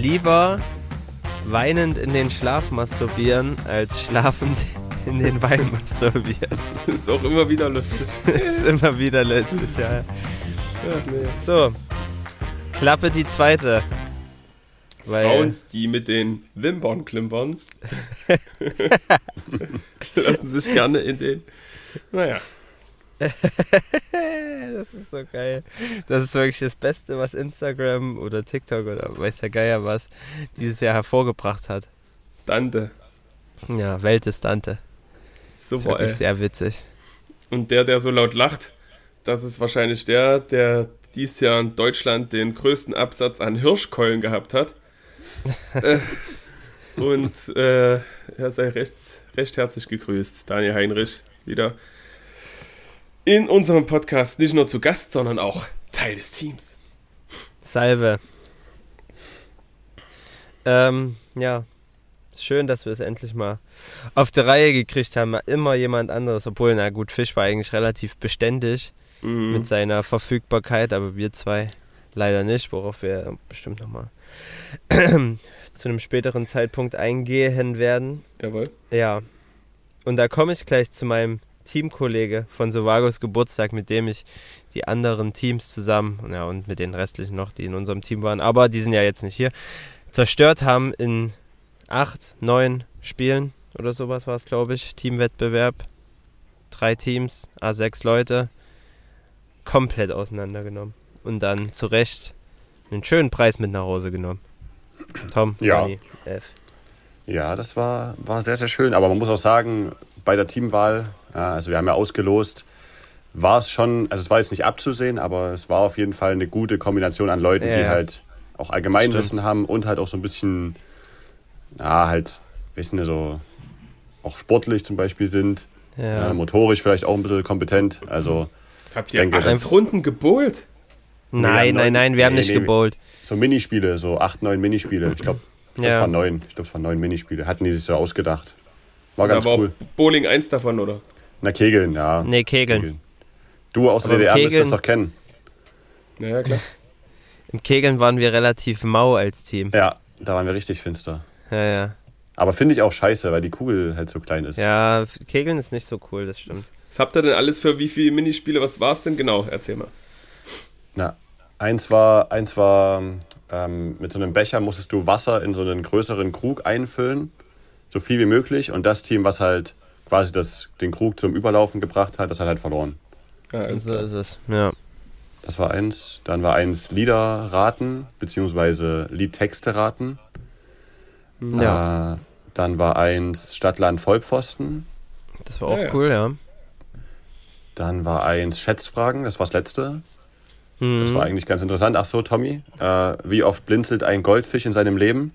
lieber weinend in den Schlaf masturbieren, als schlafend in den Wein masturbieren. Das ist auch immer wieder lustig. Das ist immer wieder lustig, ja. Ach, nee. So, Klappe die zweite. Frauen, die mit den Wimpern klimpern, lassen sich gerne in den... Naja. Das ist so geil. Das ist wirklich das Beste, was Instagram oder TikTok oder weiß der Geier was dieses Jahr hervorgebracht hat. Dante. Ja, Welt ist Dante. Das ist Super, wirklich ey. sehr witzig. Und der so laut lacht, das ist wahrscheinlich der dieses Jahr in Deutschland den größten Absatz an Hirschkeulen gehabt hat. Er sei recht herzlich gegrüßt. Daniel Heinrich wieder in unserem Podcast nicht nur zu Gast, sondern auch Teil des Teams. Salve. Ja, schön, dass wir es endlich mal auf die Reihe gekriegt haben. Immer jemand anderes, obwohl, na gut, Fisch war eigentlich relativ beständig mit seiner Verfügbarkeit, aber wir zwei leider nicht, worauf wir bestimmt nochmal zu einem späteren Zeitpunkt eingehen werden. Jawohl. Ja, und da komme ich gleich zu meinem Teamkollege von Sovagos Geburtstag, mit dem ich die anderen Teams zusammen, ja, und mit den restlichen noch, die in unserem Team waren, aber die sind ja jetzt nicht hier, zerstört haben in 8, 9 Spielen oder sowas war es, glaube ich. Teamwettbewerb, 3 Teams, A6 Leute, komplett auseinandergenommen und dann zu Recht einen schönen Preis mit nach Hause genommen. Tom, Ja. Ronny, F. Ja, das war sehr, sehr schön. Aber man muss auch sagen, bei der Teamwahl, ja, also wir haben ja ausgelost, war es schon, also es war jetzt nicht abzusehen, aber es war auf jeden Fall eine gute Kombination an Leuten, Ja, die ja. halt auch Allgemeinwissen haben und halt auch so ein bisschen, ja, halt, wissen wir so, auch sportlich zum Beispiel sind, Ja. motorisch vielleicht auch ein bisschen kompetent. Also Habt Ich ihr denke, 8 das- Runden gebowlt? Nein, wir haben nicht gebowlt. so Minispiele, so 8, 9 Minispiele. Ich glaube, Ja. das waren 9. Ich glaube, es waren 9 Minispiele. Hatten die sich so ausgedacht. War Da ganz war cool. Bowling 1 davon, oder? Na, Kegeln, ja. Nee, Kegeln. Du aus der Aber DDR müsstest Kegeln- das doch kennen. Naja, klar. Im Kegeln waren wir relativ mau als Team. Ja, da waren wir richtig finster. Ja. Aber finde ich auch scheiße, weil die Kugel halt so klein ist. Ja, Kegeln ist nicht so cool, das stimmt. Was habt ihr denn alles für wie viele Minispiele? Was war es denn genau? Erzähl mal. Na, eins war mit so einem Becher musstest du Wasser in so einen größeren Krug einfüllen, so viel wie möglich. Und das Team, was halt quasi den Krug zum Überlaufen gebracht hat, das hat halt verloren. Ja, alles So klar. ist es, ja. Das war eins. Dann war eins Lieder raten, beziehungsweise Liedtexte raten. Ja, Dann war eins Stadtland Vollpfosten. das war auch Ja. cool, ja. Dann war eins Schätzfragen, das war das letzte. Mhm. Das war eigentlich ganz interessant. Ach so, Tommy, wie oft blinzelt ein Goldfisch in seinem Leben?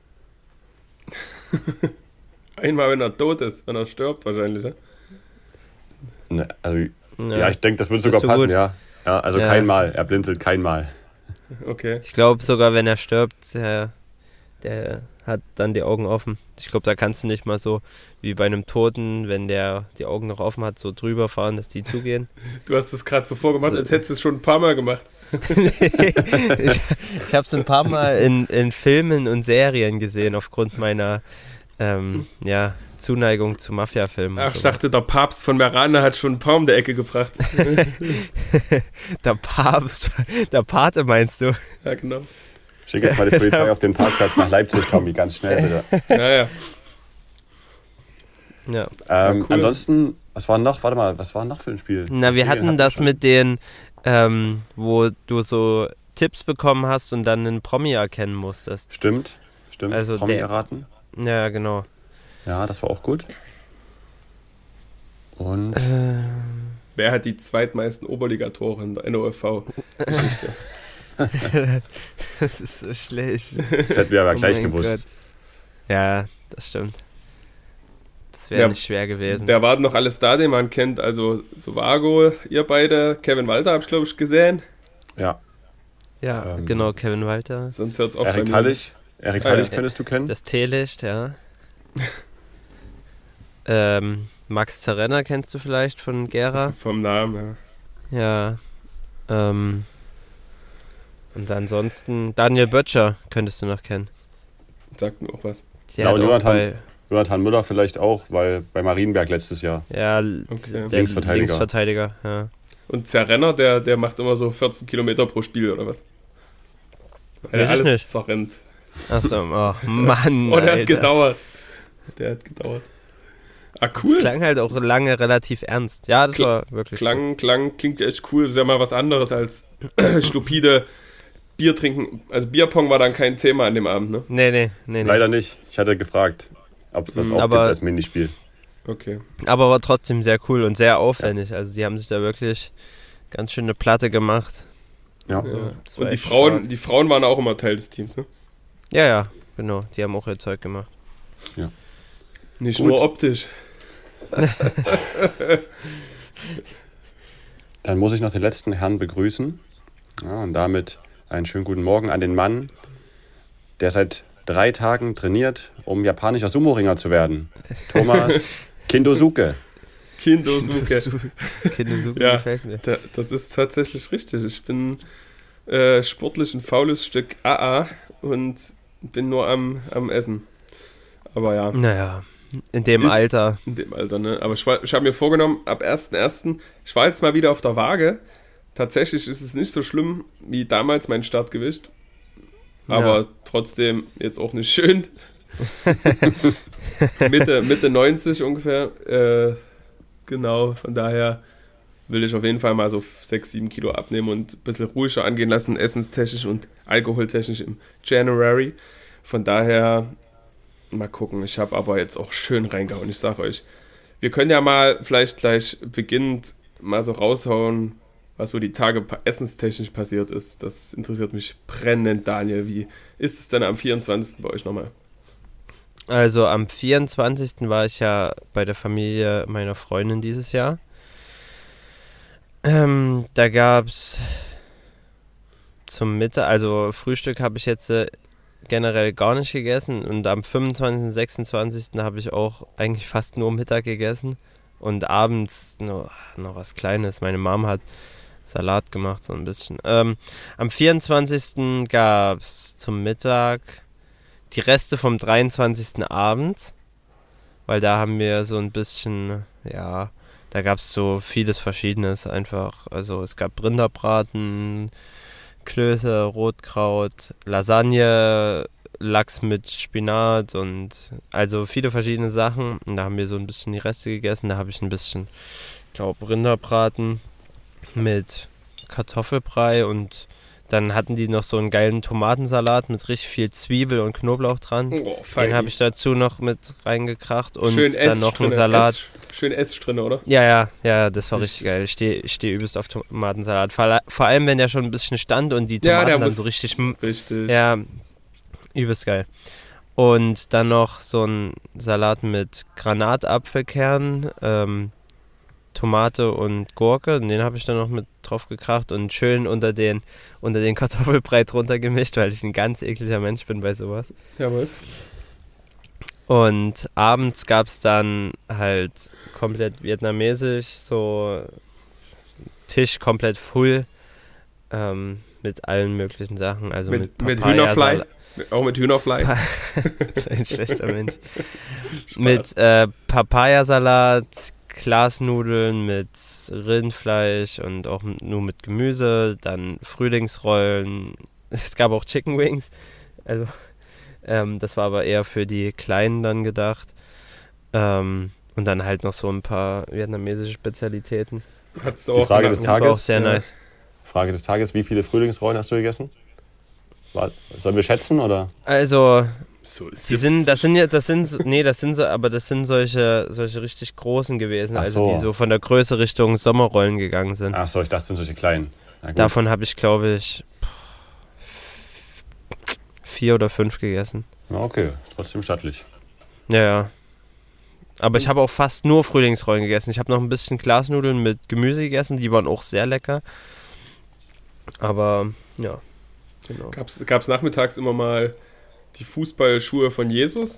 Einmal, wenn er tot ist, wenn er stirbt wahrscheinlich. Ne? Ne, also, ja, ich denke, das würde sogar so passen, gut. ja. Ja, also Ja. kein Mal, er blinzelt kein Mal. Okay. Ich glaube sogar, wenn er stirbt, der hat dann die Augen offen. Ich glaube, da kannst du nicht mal so wie bei einem Toten, wenn der die Augen noch offen hat, so drüber fahren, dass die zugehen. Du hast es gerade so vorgemacht, als hättest du es schon ein paar Mal gemacht. ich habe es ein paar Mal in Filmen und Serien gesehen, aufgrund meiner Zuneigung zu Mafia-Filmen. und Ach, ich so. dachte, der Papst von Merana hat schon ein paar um die Ecke gebracht. Der Papst, der Pate meinst du? Ja, genau. Schick jetzt mal die Polizei auf den Parkplatz nach Leipzig, Tommy, ganz schnell bitte. Naja. Ja. cool. Ansonsten, was war noch? Warte mal, was war noch für ein Spiel? Na, wir hatten das schon. mit den, wo du so Tipps bekommen hast und dann einen Promi erkennen musstest. Stimmt. Also Promi der- erraten. Ja, genau. Ja, das war auch gut. Und Wer hat die zweitmeisten Oberligatore in der NOFV-Geschichte? Das ist so schlecht. das hätten wir aber gleich mein gewusst. Gott. Ja, das stimmt. Das wäre Ja, nicht schwer gewesen. Wer war denn noch alles da, den man kennt? Also Sovago, ihr beide, Kevin Walter habe ich, glaube ich, gesehen. Ja. Ja, genau, Kevin Walter. Sonst hört es auf Erik bei mir. Tallich. Erik Tallich ja. könntest du kennen. Das Teelicht, ja. Max Zerrenner kennst du vielleicht von Gera. Vom Namen, ja. Ja. Und ansonsten Daniel Böttcher könntest du noch kennen. Sagt mir auch was. Der hat auch Jonathan Müller vielleicht auch, weil bei Marienberg letztes Jahr. Ja, Okay. der Linksverteidiger, ja. Und Zerrenner, der macht immer so 14 Kilometer pro Spiel, oder was? Weil Weiß er ich alles nicht. zerrennt. Achso, oh Mann, Oh, der Alter. hat gedauert. Ah, Das cool. klang halt auch lange relativ ernst. Ja, das war wirklich Klingt echt cool. Ist ja mal was anderes als stupide Bier trinken. Also Bierpong war dann kein Thema an dem Abend, ne? Nee. Leider nicht. Ich hatte gefragt, ob es das auch gibt als Minispiel. Okay. Aber war trotzdem sehr cool und sehr aufwendig. Also die haben sich da wirklich ganz schön eine Platte gemacht. Ja. Also, das war Und die echt Frauen waren auch immer Teil des Teams, ne? stark. Ja, genau. Die haben auch ihr Zeug gemacht. Nicht Gut. nur optisch. Dann muss ich noch den letzten Herrn begrüßen. Ja, und damit einen schönen guten Morgen an den Mann, der seit 3 Tagen trainiert, um japanischer Sumo-Ringer zu werden. Thomas Kindosuke. Kindosuke. Kindosuke Ja. gefällt mir. Das ist tatsächlich richtig. Ich bin sportlich ein faules Stück AA und bin nur am Essen. Aber ja, Naja, in dem Ist- Alter. in dem Alter, ne? Aber ich habe mir vorgenommen, ab 1.1., ich war jetzt mal wieder auf der Waage. Tatsächlich ist es nicht so schlimm wie damals mein Startgewicht. Aber Ja. trotzdem jetzt auch nicht schön. Mitte 90 ungefähr. Genau, von daher will ich auf jeden Fall mal so 6-7 Kilo abnehmen und ein bisschen ruhiger angehen lassen, essenstechnisch und alkoholtechnisch im January. Von daher mal gucken. Ich habe aber jetzt auch schön reingehauen. Ich sage euch, wir können ja mal vielleicht gleich beginnend mal so raushauen, was so die Tage essenstechnisch passiert ist. Das interessiert mich brennend, Daniel. Wie ist es denn am 24. bei euch nochmal? Also am 24. war ich ja bei der Familie meiner Freundin dieses Jahr. Da gab's zum Mittag, also Frühstück habe ich jetzt generell gar nicht gegessen und am 25. und 26. habe ich auch eigentlich fast nur Mittag gegessen und abends noch was Kleines. Meine Mom hat Salat gemacht, so ein bisschen. Am 24. gab's zum Mittag die Reste vom 23. Abend, weil da haben wir so ein bisschen, ja, da gab es so vieles Verschiedenes einfach. Also es gab Rinderbraten, Klöße, Rotkraut, Lasagne, Lachs mit Spinat und also viele verschiedene Sachen. Und da haben wir so ein bisschen die Reste gegessen. Da habe ich ein bisschen, ich glaube, Rinderbraten mit Kartoffelbrei und dann hatten die noch so einen geilen Tomatensalat mit richtig viel Zwiebel und Knoblauch dran. Oh, fein. Den habe ich dazu noch mit reingekracht und Schön dann noch einen Salat. Schön Essig drin, oder? Ja, das war Richtig. richtig geil. Ich steh übelst auf Tomatensalat. Vor allem, wenn der schon ein bisschen stand und die Ja, Tomaten der dann muss- so richtig... Richtig. Ja, übelst geil. Und dann noch so ein Salat mit Granatapfelkernen, Tomate und Gurke. Und den habe ich dann noch mit drauf gekracht und schön unter den Kartoffelbrei drunter gemischt, weil ich ein ganz ekliger Mensch bin bei sowas. Jawohl. Und abends gab es dann halt komplett vietnamesisch, so Tisch komplett full mit allen möglichen Sachen. Also mit Hühnerfleisch. Auch mit Hühnerfleisch. Ein schlechter Mensch. Mit Papayasalat, Glasnudeln mit Rindfleisch und auch nur mit Gemüse, dann Frühlingsrollen. Es gab auch Chicken Wings. Also das war aber eher für die Kleinen dann gedacht. Und dann halt noch so ein paar vietnamesische Spezialitäten. Hat's da Die auch Frage nach- des Das war auch Tages, sehr ja. nice. Frage des Tages, wie viele Frühlingsrollen hast du gegessen? Sollen wir schätzen oder? Also, So, das sind solche richtig großen gewesen, Ach also so. die so von der Größe Richtung Sommerrollen gegangen sind. Ach so, ich dachte, das sind solche kleinen. Na gut. Davon habe ich, glaube ich, 4 oder 5 gegessen. Na, okay, trotzdem stattlich. Ja. Aber ich habe auch fast nur Frühlingsrollen gegessen. Ich habe noch ein bisschen Glasnudeln mit Gemüse gegessen, die waren auch sehr lecker. Aber, ja, genau. Gab's nachmittags immer mal die Fußballschuhe von Jesus?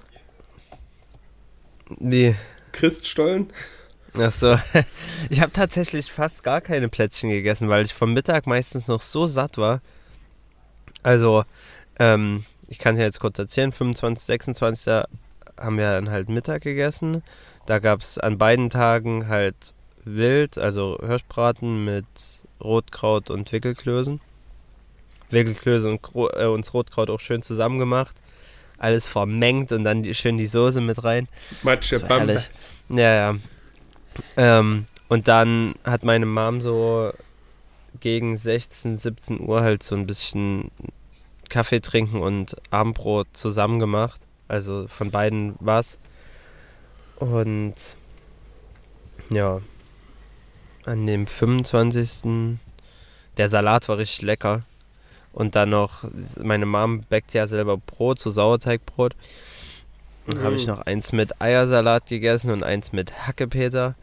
Wie? Christstollen? Achso, ich habe tatsächlich fast gar keine Plätzchen gegessen, weil ich vom Mittag meistens noch so satt war. Also, ich kann es ja jetzt kurz erzählen, 25, 26. haben wir dann halt Mittag gegessen. Da gab es an beiden Tagen halt Wild, also Hirschbraten mit Rotkraut und Wickelklößen. Wickelklöße und uns Rotkraut auch schön zusammen gemacht. Alles vermengt und dann schön die Soße mit rein. Matsche Bamba. Ja. Und dann hat meine Mom so gegen 16, 17 Uhr halt so ein bisschen Kaffee trinken und Abendbrot zusammen gemacht. Also von beiden was. Und ja, an dem 25. Der Salat war richtig lecker. Und dann noch, meine Mom backt ja selber Brot, so Sauerteigbrot. Dann habe ich noch eins mit Eiersalat gegessen und eins mit Hackepeter.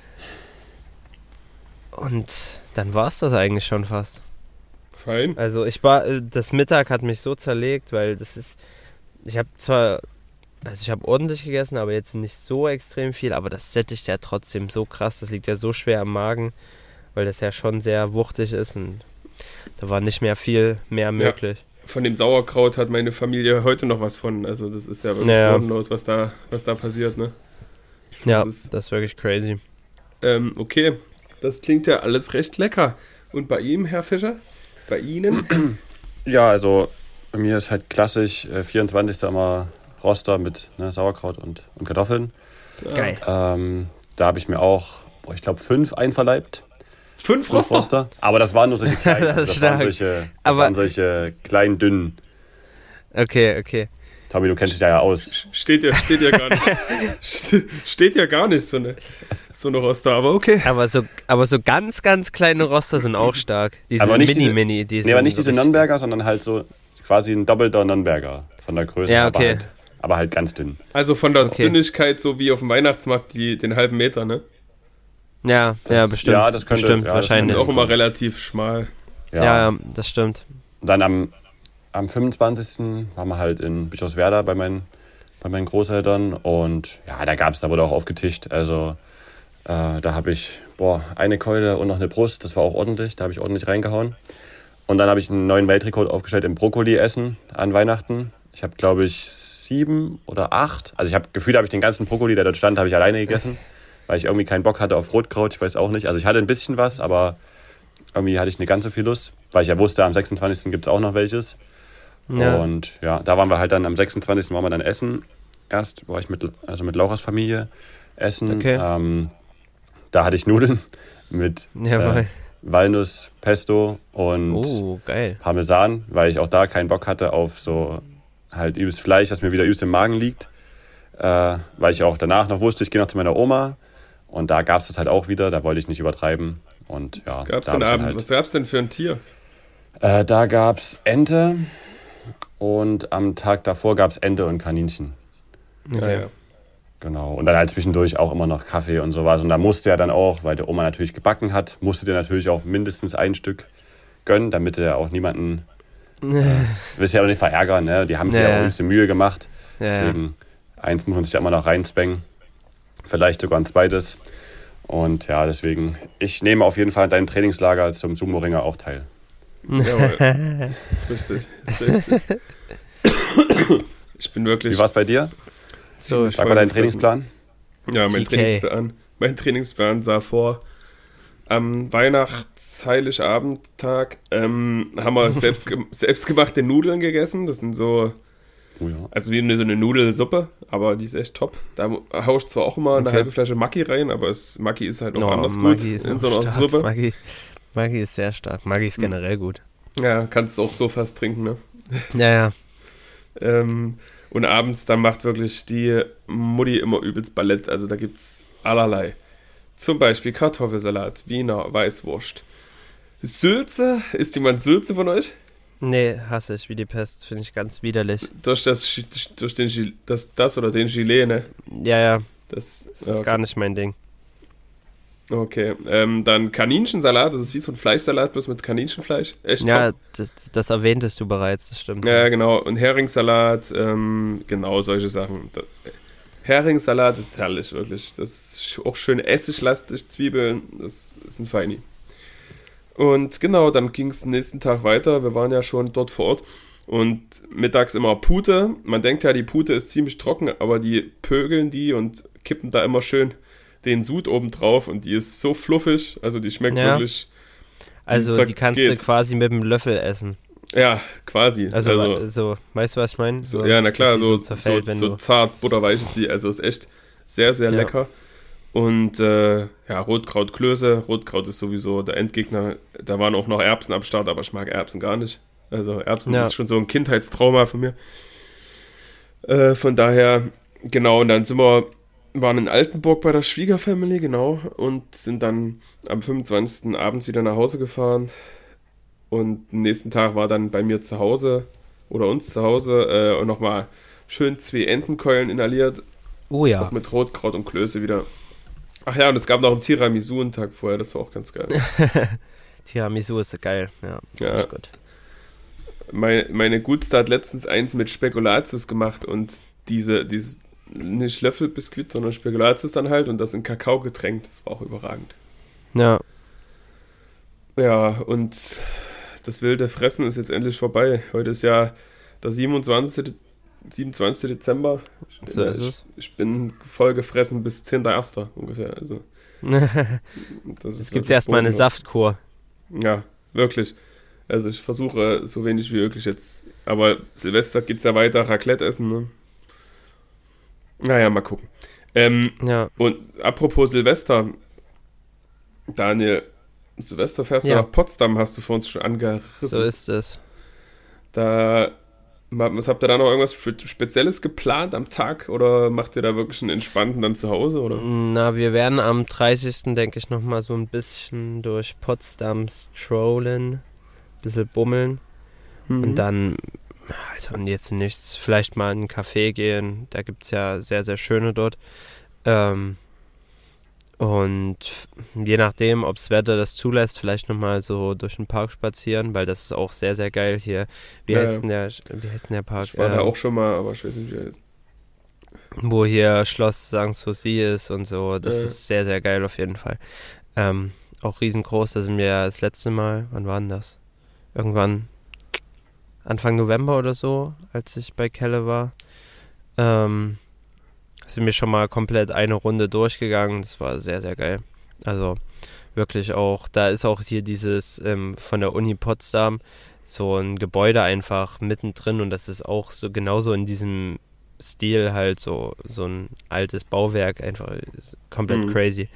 Und dann war es das eigentlich schon fast. Fein. Also das Mittag hat mich so zerlegt, weil ich habe ordentlich gegessen, aber jetzt nicht so extrem viel, aber das sättigt ja trotzdem so krass, das liegt ja so schwer am Magen, weil das ja schon sehr wuchtig ist und da war nicht mehr viel mehr möglich. Ja, von dem Sauerkraut hat meine Familie heute noch was von, also das ist ja wirklich bodenlos, was da passiert, ne? Das ist wirklich crazy. Okay, das klingt ja alles recht lecker. Und bei ihm, Herr Fischer? Bei Ihnen? Ja, also bei mir ist halt klassisch 24. immer Roster mit Sauerkraut und Kartoffeln. Geil. Da habe ich mir auch, ich glaube, 5 einverleibt. 5 Roster? Aber das waren nur solche kleinen. Das waren solche kleinen, dünnen. Okay. Tommy, du kennst dich ja aus. Steht ja gar nicht. Steht ja gar nicht so eine Roster, aber okay. Aber so ganz, ganz kleine Roster sind auch stark. Diese aber nicht Mini. Aber nicht diese Nürnberger, sondern halt so quasi ein doppelter Nürnberger von der Größe. Ja, okay. Aber halt ganz dünn. Also von der Dünnigkeit, so wie auf dem Weihnachtsmarkt, den halben Meter, ne? Ja, bestimmt. Ja, das könnte bestimmt, wahrscheinlich. Das ist auch immer relativ schmal. Ja, das stimmt. Und dann am 25. waren wir halt in Bischofswerda bei meinen Großeltern und ja, da wurde auch aufgetischt. Also da habe ich eine Keule und noch eine Brust, das war auch ordentlich, da habe ich ordentlich reingehauen. Und dann habe ich einen neuen Weltrekord aufgestellt im Brokkoli-Essen an Weihnachten. Ich habe, glaube ich, 7 oder 8. Also gefühlt habe ich den ganzen Brokkoli, der dort stand, habe ich alleine gegessen, weil ich irgendwie keinen Bock hatte auf Rotkraut, ich weiß auch nicht. Also ich hatte ein bisschen was, aber irgendwie hatte ich nicht ganz so viel Lust, weil ich ja wusste, am 26. gibt es auch noch welches. Ja. Und ja, da waren wir halt dann, am 26. waren wir dann essen. Erst war ich mit Laura's Familie essen. Okay. Da hatte ich Nudeln mit Walnuss, Pesto und geil. Parmesan, weil ich auch da keinen Bock hatte auf so halt übelst Fleisch, was mir wieder übelst im Magen liegt. Weil ich auch danach noch wusste, ich gehe noch zu meiner Oma und da gab es das halt auch wieder, da wollte ich nicht übertreiben. Und ja, was gab's denn für ein Tier? Da gab es Ente und am Tag davor gab es Ente und Kaninchen. Okay. Ja. Genau. Und dann halt zwischendurch auch immer noch Kaffee und sowas. Und da musste er dann auch, weil der Oma natürlich gebacken hat, musste der natürlich auch mindestens ein Stück gönnen, damit er auch niemanden willst ja auch nicht verärgern, ne? Die haben sich ja auch höchste Mühe gemacht. Deswegen eins muss man sich ja immer noch reinzwängen. Vielleicht sogar ein zweites. Und ja, deswegen, ich nehme auf jeden Fall an deinem Trainingslager zum Sumo-Ringer auch teil. Jawohl. Das ist richtig. Ich bin wirklich... Wie war es bei dir? So, sag mal deinen Trainingsplan. Ja, mein Trainingsplan sah vor, am Heiligabendtag haben wir selbstgemachte Nudeln gegessen. Das sind so, also wie so eine Nudelsuppe, aber die ist echt top. Da haue ich zwar auch immer eine halbe Flasche Maggi rein, aber Maggi ist halt auch anders gut in so einer Suppe. Maggi ist sehr stark. Maggi ist generell gut. Ja, kannst du auch so fast trinken, ne? Ja. Und abends, dann macht wirklich die Mutti immer übelst Ballett. Also da gibt's allerlei. Zum Beispiel Kartoffelsalat, Wiener Weißwurst. Sülze, isst jemand Sülze von euch? Nee, hasse ich wie die Pest, finde ich ganz widerlich. Durch das oder den Gilet, ne? Ja. Das ist gar nicht mein Ding. Okay, dann Kaninchensalat, das ist wie so ein Fleischsalat, bloß mit Kaninchenfleisch. Echt ja, top. Das erwähntest du bereits, das stimmt. Ja, genau. Und Heringssalat, genau solche Sachen. Heringssalat ist herrlich, wirklich. Das ist auch schön essiglastig, Zwiebeln, das ist ein Feini. Und genau, dann ging es nächsten Tag weiter. Wir waren ja schon dort vor Ort. Und mittags immer Pute. Man denkt ja, die Pute ist ziemlich trocken, aber die pögeln die und kippen da immer schön den Sud oben drauf und die ist so fluffig, also die schmeckt wirklich. Also die kannst du quasi mit dem Löffel essen. Ja, quasi. Also so, weißt du, was ich meine? So, ja, na klar, so zerfällt, zart, butterweich ist die, also ist echt sehr, sehr lecker. Und Rotkrautklöße. Rotkraut ist sowieso der Endgegner. Da waren auch noch Erbsen am Start, aber ich mag Erbsen gar nicht. Also Erbsen ist schon so ein Kindheitstrauma von mir. Von daher, genau, und dann waren in Altenburg bei der Schwiegerfamily, genau, und sind dann am 25. abends wieder nach Hause gefahren. Und am nächsten Tag war dann bei mir zu Hause oder uns zu Hause und nochmal schön 2 Entenkeulen inhaliert. Oh ja. Auch mit Rotkraut und Klöße wieder. Ach ja, und es gab noch ein Tiramisu einen Tag vorher, das war auch ganz geil. Tiramisu ist so geil, ja. Ist echt gut. Meine Gutste hat letztens eins mit Spekulatius gemacht und dieses nicht Löffelbiskuit, sondern Spekulatius dann halt und das in Kakao getränkt, das war auch überragend. Ja. Ja, und das wilde Fressen ist jetzt endlich vorbei. Heute ist ja der 27. Dezember. So ist es. Ich bin voll gefressen bis 10.1. ungefähr. Also, es gibt erstmal eine Saftkur. Ja, wirklich. Also ich versuche so wenig wie möglich jetzt. Aber Silvester geht's ja weiter, Raclette essen, ne? Naja, mal gucken. Und apropos Silvester, Daniel, Silvester fährst du nach Potsdam, hast du vor uns schon angerissen. So ist es. Was habt ihr da noch irgendwas Spezielles geplant am Tag oder macht ihr da wirklich einen entspannten dann zu Hause? Oder? Na, wir werden am 30. denke ich nochmal so ein bisschen durch Potsdam strollen, ein bisschen bummeln und dann, also jetzt nichts, vielleicht mal in einen Café gehen, da gibt es ja sehr, sehr schöne dort. Und je nachdem, ob das Wetter das zulässt, vielleicht nochmal so durch den Park spazieren, weil das ist auch sehr, sehr geil hier. Wie heißt denn der Park? Ich war da auch schon mal, aber ich weiß nicht, wie er ist. Wo hier Schloss Sanssouci ist und so. Das ist sehr, sehr geil auf jeden Fall. Auch riesengroß, da sind wir das letzte Mal, wann war denn das? Irgendwann Anfang November oder so, als ich bei Kelle war. Sind wir schon mal komplett eine Runde durchgegangen. Das war sehr, sehr geil. Also wirklich auch, da ist auch hier dieses von der Uni Potsdam so ein Gebäude einfach mittendrin und das ist auch so genauso in diesem Stil halt so ein altes Bauwerk, einfach komplett crazy.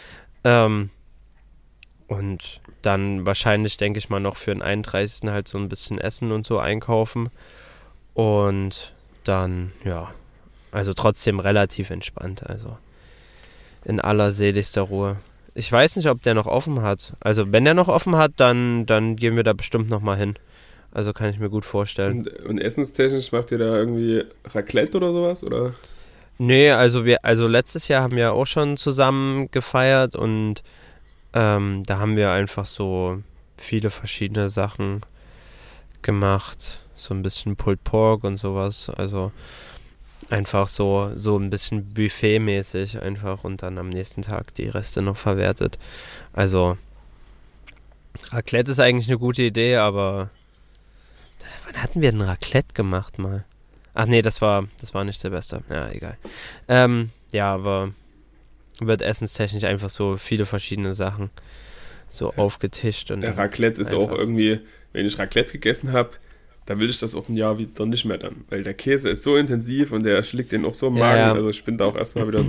Und dann wahrscheinlich, denke ich mal, noch für den 31. halt so ein bisschen Essen und so einkaufen und dann, ja, also trotzdem relativ entspannt, also in allerseligster Ruhe. Ich weiß nicht, ob der noch offen hat. Also wenn der noch offen hat, dann gehen wir da bestimmt noch mal hin. Also kann ich mir gut vorstellen. Und essenstechnisch macht ihr da irgendwie Raclette oder sowas, oder? Nee, also letztes Jahr haben wir auch schon zusammen gefeiert und da haben wir einfach so viele verschiedene Sachen gemacht. So ein bisschen Pulled Pork und sowas, also einfach so ein bisschen Buffet-mäßig einfach und dann am nächsten Tag die Reste noch verwertet. Also Raclette ist eigentlich eine gute Idee, aber wann hatten wir denn Raclette gemacht mal? Ach nee, das war nicht Silvester. Ja, egal. Ja, aber wird essenstechnisch einfach so viele verschiedene Sachen so aufgetischt. Und Raclette ist auch irgendwie, wenn ich Raclette gegessen habe, da will ich das auch ein Jahr wieder nicht mehr dann. Weil der Käse ist so intensiv und der schlägt den auch so im Magen. Ja. Also ich bin da auch erstmal wieder...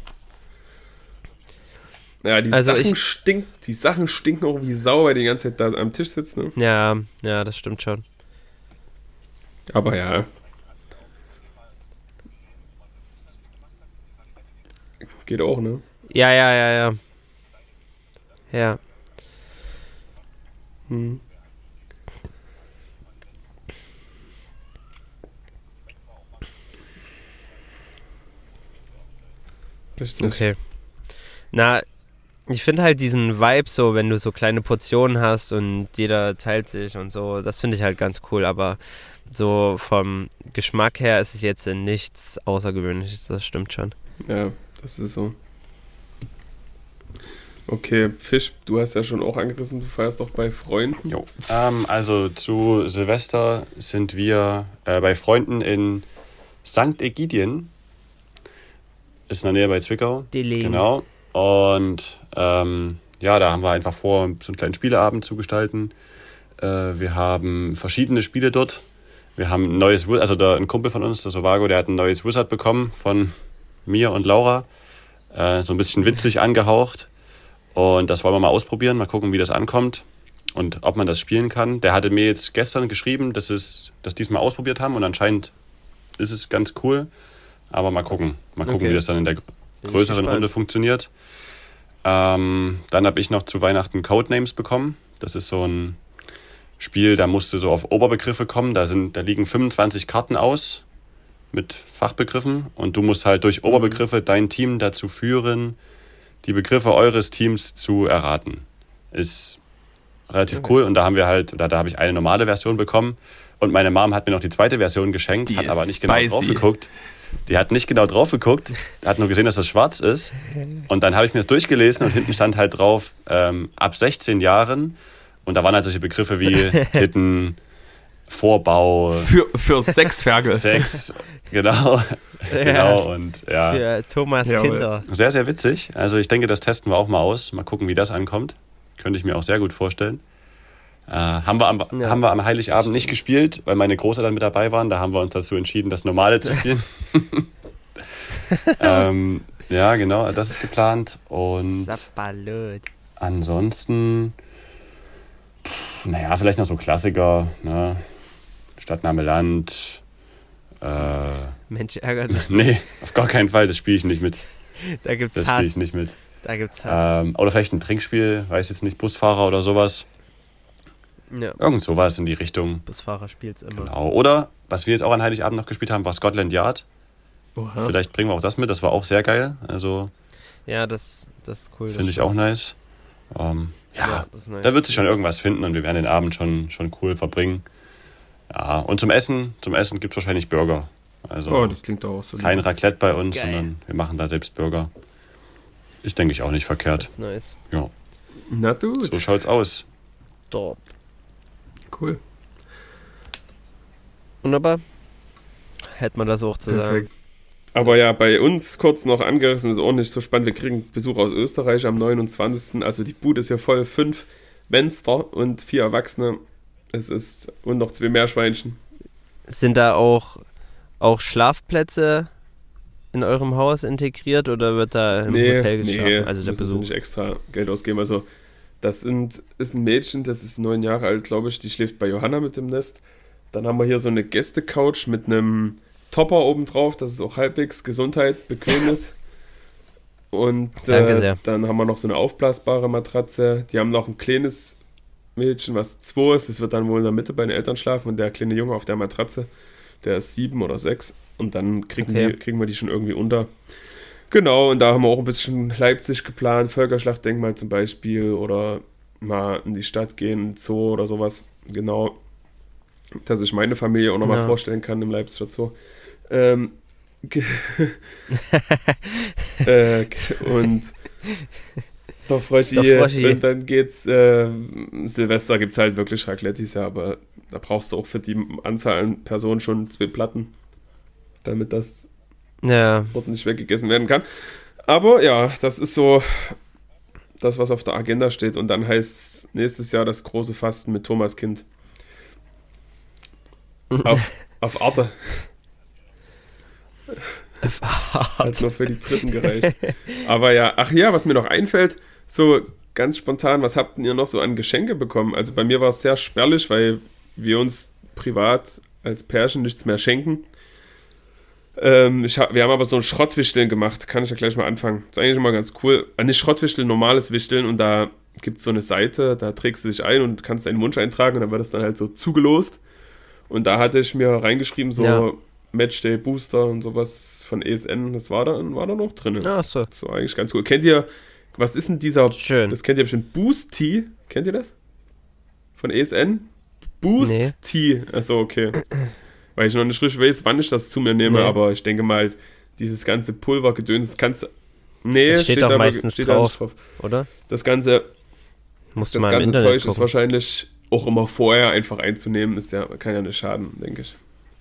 Ja, die Sachen stinken auch wie Sau, weil die ganze Zeit da am Tisch sitzen. Ne? Ja, das stimmt schon. Aber ja. Geht auch, ne? Ja. Ja. Richtig. Okay. Na, ich finde halt diesen Vibe so, wenn du so kleine Portionen hast und jeder teilt sich und so, das finde ich halt ganz cool, aber so vom Geschmack her ist es jetzt nichts Außergewöhnliches, das stimmt schon. Ja, das ist so. Okay, Fisch, du hast ja schon auch angerissen, du feierst doch bei Freunden. Jo. Also zu Silvester sind wir bei Freunden in St. Egidien. Ist in der Nähe bei Zwickau. Genau. Und ja, da haben wir einfach vor, so einen kleinen Spieleabend zu gestalten. Wir haben verschiedene Spiele dort. Wir haben ein neues, also ein Kumpel von uns, der Sovago, der hat ein neues Wizard bekommen von mir und Laura. So ein bisschen witzig angehaucht. Und das wollen wir mal ausprobieren, mal gucken, wie das ankommt und ob man das spielen kann. Der hatte mir jetzt gestern geschrieben, dass die es mal ausprobiert haben und anscheinend ist es ganz cool. Aber mal gucken, Okay. wie das dann in der größeren gespannt. Runde funktioniert. Dann habe ich noch zu Weihnachten Codenames bekommen. Das ist so ein Spiel, da musst du so auf Oberbegriffe kommen. Da liegen 25 Karten aus mit Fachbegriffen und du musst halt durch Oberbegriffe dein Team dazu führen, die Begriffe eures Teams zu erraten. Ist relativ cool und da habe ich eine normale Version bekommen und meine Mom hat mir noch die zweite Version geschenkt, Die hat aber ist nicht genau spicy. drauf geguckt. Die hat nicht genau drauf geguckt, hat nur gesehen, dass das schwarz ist und dann habe ich mir das durchgelesen und hinten stand halt drauf, ab 16 Jahren und da waren halt solche Begriffe wie Titten, Vorbau, Für Sexferkel. Sex, genau, genau und ja. Für Thomas Jawohl. Kinder. Sehr, sehr witzig. Also ich denke, das testen wir auch mal aus. Mal gucken, wie das ankommt. Könnte ich mir auch sehr gut vorstellen. Haben wir am Heiligabend nicht gespielt, weil meine Großeltern mit dabei waren. Da haben wir uns dazu entschieden, das Normale zu spielen. Ja, genau, das ist geplant. Und Sapperlot. ansonsten, naja, vielleicht noch so Klassiker. Ne? Stadtname Land. Mensch, ärgert dich. Nee, auf gar keinen Fall. Das spiele ich nicht mit. Da gibt's Das spiele Hass. ich nicht mit. Da gibt's Hass. Oder vielleicht ein Trinkspiel, weiß jetzt nicht, Busfahrer oder sowas. Ja. Irgend sowas in die Richtung. Busfahrer spielt's immer. Genau. Oder, was wir jetzt auch an Heiligabend noch gespielt haben, war Scotland Yard. Oha. Vielleicht bringen wir auch das mit, das war auch sehr geil. Also Ja, das ist cool. finde ich auch nice. Ja, das ist nice. da wird sich schon irgendwas finden und wir werden den Abend schon cool verbringen. Ja, und zum Essen gibt es wahrscheinlich Burger. Also Oh, das klingt doch auch so. kein Raclette bei uns, Geil. sondern wir machen da selbst Burger. Ist, denke ich, auch nicht verkehrt. Das ist nice. Ja, Na gut, so schaut's aus. Top. cool. Wunderbar. Hätte man das auch zu sagen. Perfekt. Aber ja, bei uns kurz noch angerissen, ist auch nicht so spannend. Wir kriegen Besuch aus Österreich am 29. Also die Bude ist ja voll. 5 Fenster und 4 Erwachsene. Es ist, und noch 2 Meerschweinchen. Sind da auch Schlafplätze in eurem Haus integriert oder wird da im Hotel geschlafen? Also der müssen sie Besuch. nicht extra Geld ausgeben. Also ist ein Mädchen, das ist 9 Jahre alt, glaube ich. Die schläft bei Johanna mit dem Nest. Dann haben wir hier so eine Gästecouch mit einem Topper oben drauf, dass es auch halbwegs Gesundheit bequem ist. Und Danke sehr. dann haben wir noch so eine aufblasbare Matratze. Die haben noch ein kleines Mädchen, was 2 ist. Das wird dann wohl in der Mitte bei den Eltern schlafen. Und der kleine Junge auf der Matratze, der ist 7 oder 6. Und dann kriegen wir die schon irgendwie unter. Genau, und da haben wir auch ein bisschen Leipzig geplant. Völkerschlachtdenkmal zum Beispiel. Oder mal in die Stadt gehen, Zoo oder sowas. Genau. Dass ich meine Familie auch nochmal vorstellen kann im Leipziger Zoo. Und der Froschi. Und dann geht's, Silvester gibt's halt wirklich Raclette dieses Jahr, aber da brauchst du auch für die Anzahl an Personen schon 2 Platten, damit das ordentlich weggegessen werden kann. Aber ja, das ist so das, was auf der Agenda steht. Und dann heißt nächstes Jahr das große Fasten mit Thomas Kind. Auf Arte. Hat nur für die Dritten gereicht. Aber ja, ach ja, was mir noch einfällt, so ganz spontan, was habt ihr noch so an Geschenke bekommen? Also bei mir war es sehr spärlich, weil wir uns privat als Pärchen nichts mehr schenken. Wir haben aber so ein Schrottwichteln gemacht, kann ich ja gleich mal anfangen. Das ist eigentlich immer ganz cool. Nicht Schrottwichteln, normales Wichteln, und da gibt es so eine Seite, da trägst du dich ein und kannst deinen Wunsch eintragen und dann wird das dann halt so zugelost. Und da hatte ich mir reingeschrieben, so Matchday Booster und sowas von ESN, das war da noch drin. Ach so. Das war eigentlich ganz cool. Kennt ihr, was ist denn dieser, Schön. das kennt ihr bestimmt, Boost Tea, kennt ihr das? Von ESN? Boost Tea, achso, okay. Weil ich noch nicht richtig weiß, wann ich das zu mir nehme, aber ich denke mal, dieses ganze Pulvergedöns, kannst Nee, steht doch da meistens steht da nicht drauf. oder? Das ganze Musst du mal im Internet Zeug ist gucken. wahrscheinlich auch immer vorher einfach einzunehmen. Kann ja nicht schaden, denke ich.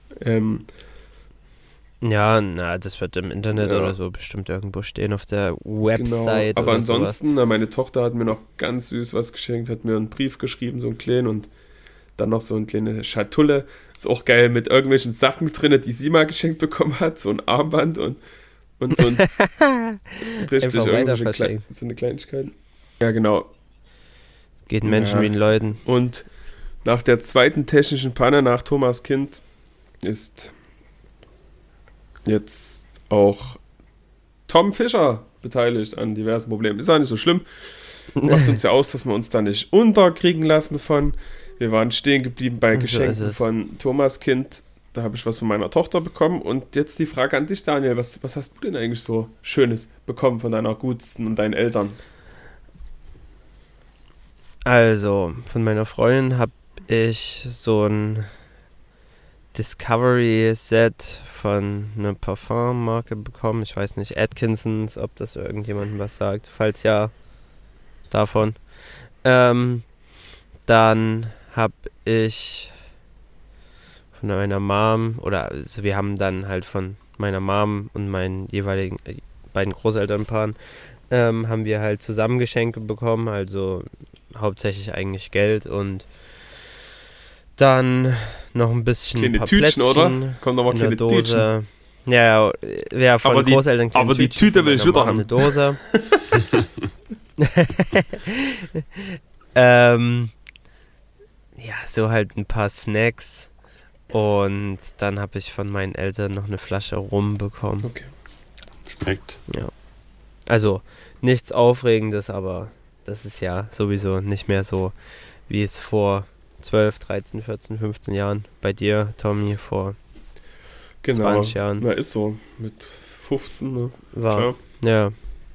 Ja, na, das wird im Internet Ja. oder so bestimmt irgendwo stehen auf der Genau. Website Aber oder sowas. ansonsten, meine Tochter hat mir noch ganz süß was geschenkt, hat mir einen Brief geschrieben, so einen kleinen, und dann noch so eine kleine Schatulle. Ist auch geil, mit irgendwelchen Sachen drin, die sie mal geschenkt bekommen hat. So ein Armband und so ein richtig Einfach weiter irgendwelche verschenkt. so eine Kleinigkeit. Ja, genau. Geht Menschen Ja. wie den Leuten. Und nach der zweiten technischen Panne nach Thomas Kind ist jetzt auch Tom Fischer beteiligt an diversen Problemen. Ist auch nicht so schlimm. Macht uns ja aus, dass wir uns da nicht unterkriegen lassen von. Wir waren stehen geblieben bei So Geschenken ist es. von Thomas Kind. Da habe ich was von meiner Tochter bekommen. Und jetzt die Frage an dich, Daniel. Was hast du denn eigentlich so Schönes bekommen von deiner Gutsten und deinen Eltern? Also, von meiner Freundin habe ich so ein Discovery-Set von einer Parfummarke bekommen. Ich weiß nicht, Atkinsons, ob das irgendjemandem was sagt. Falls ja, davon. Dann habe ich von meiner Mom, oder also wir haben dann halt von meiner Mom und meinen jeweiligen beiden Großelternpaaren, haben wir halt zusammen Geschenke bekommen, also hauptsächlich eigentlich Geld und dann noch ein bisschen Kleine ein paar Tütchen, Plätzchen oder? Kommt noch mal in der kleine Tütchen. Dose. Ja, von Aber die- Großeltern kleine aber die Tütchen, Tüte von will ich meiner wieder Mom haben. eine Dose. Ja, so halt ein paar Snacks und dann habe ich von meinen Eltern noch eine Flasche Rum bekommen. Okay. Schmeckt. Also nichts Aufregendes, aber das ist ja sowieso nicht mehr so, wie es vor 12, 13, 14, 15 Jahren bei dir, Tommy, vor Genau. 20 Jahren Na, ist so. Mit 15, ne? war. Klar. Ja.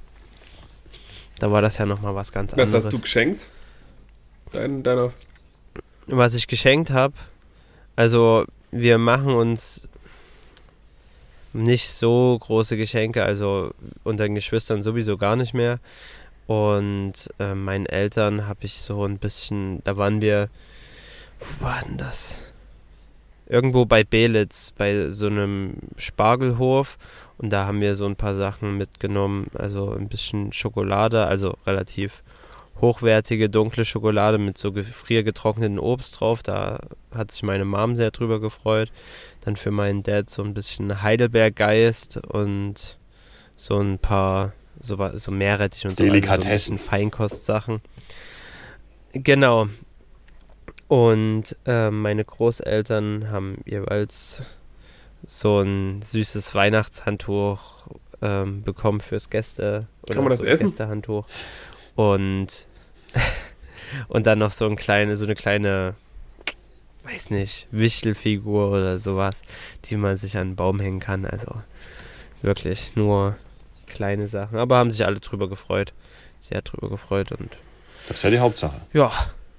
Da war das ja nochmal was ganz Was anderes. hast du geschenkt? Deiner. Was ich geschenkt habe, also wir machen uns nicht so große Geschenke, also unter den Geschwistern sowieso gar nicht mehr. Und meinen Eltern habe ich so ein bisschen, da waren wir, wo war denn das? Irgendwo bei Belitz, bei so einem Spargelhof. Und da haben wir so ein paar Sachen mitgenommen, also ein bisschen Schokolade, also relativ hochwertige dunkle Schokolade mit so gefriergetrockneten Obst drauf. Da hat sich meine Mom sehr drüber gefreut. Dann für meinen Dad so ein bisschen Heidelbeergeist und so ein paar so Meerrettich und so, also so ein Delikatessen. bisschen Feinkostsachen. Genau. Und meine Großeltern haben jeweils so ein süßes Weihnachtshandtuch bekommen fürs Gäste. Kann man das so essen? Gästehandtuch. Und dann noch so eine kleine, weiß nicht, Wichtelfigur oder sowas, die man sich an den Baum hängen kann. Also wirklich nur kleine Sachen. Aber haben sich alle drüber gefreut. Sehr drüber gefreut und Das ist ja die Hauptsache. ja,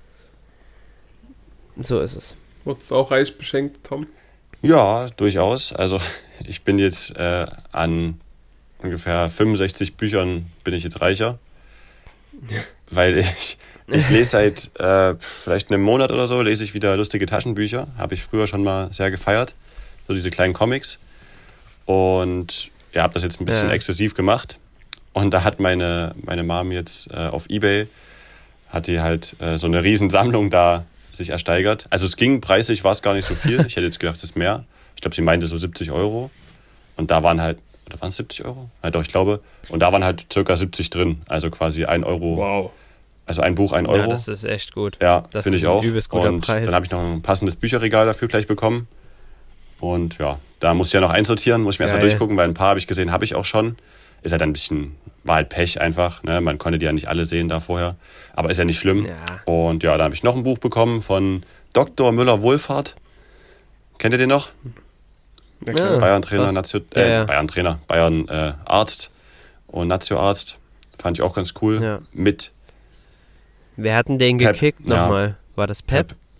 so ist es. Wurdest du auch reich beschenkt, Tom? Ja, durchaus. Also ich bin jetzt an ungefähr 65 Büchern bin ich jetzt reicher. Weil ich lese seit vielleicht einem Monat oder so, lese ich wieder lustige Taschenbücher. Habe ich früher schon mal sehr gefeiert. So diese kleinen Comics. Und ja, habe das jetzt ein bisschen exzessiv gemacht. Und da hat meine Mom jetzt auf eBay, hat die halt so eine Riesensammlung da sich ersteigert. Also es ging preislich, war es gar nicht so viel. Ich hätte jetzt gedacht, es ist mehr. Ich glaube, sie meinte so 70 Euro. Und da waren halt, oder waren es 70 Euro? Ja doch, ich glaube. Und da waren halt circa 70 drin. Also quasi 1 Euro. Wow. Also ein Buch 1 Euro. Ja, das ist echt gut. Ja, Das finde ist ich ein auch. übelst guter und Preis. dann habe ich noch ein passendes Bücherregal dafür gleich bekommen. Und ja, da muss ich ja noch einsortieren, muss ich mir erstmal Geil. durchgucken, weil ein paar habe ich gesehen, habe ich auch schon. Ist halt ein bisschen, war halt Pech einfach. Ne? Man konnte die ja nicht alle sehen da vorher. Aber ist ja nicht schlimm. Ja. Und ja, dann habe ich noch ein Buch bekommen von Dr. Müller-Wohlfahrt. Kennt ihr den noch? Ja, klar. Ja. Bayern-Trainer, krass. Ja. Bayern-Trainer, Bayern-Arzt und Nazio-Arzt. Fand ich auch ganz cool. Ja. Mit Wer hat denn den Pep, gekickt ja. nochmal? War das Pep?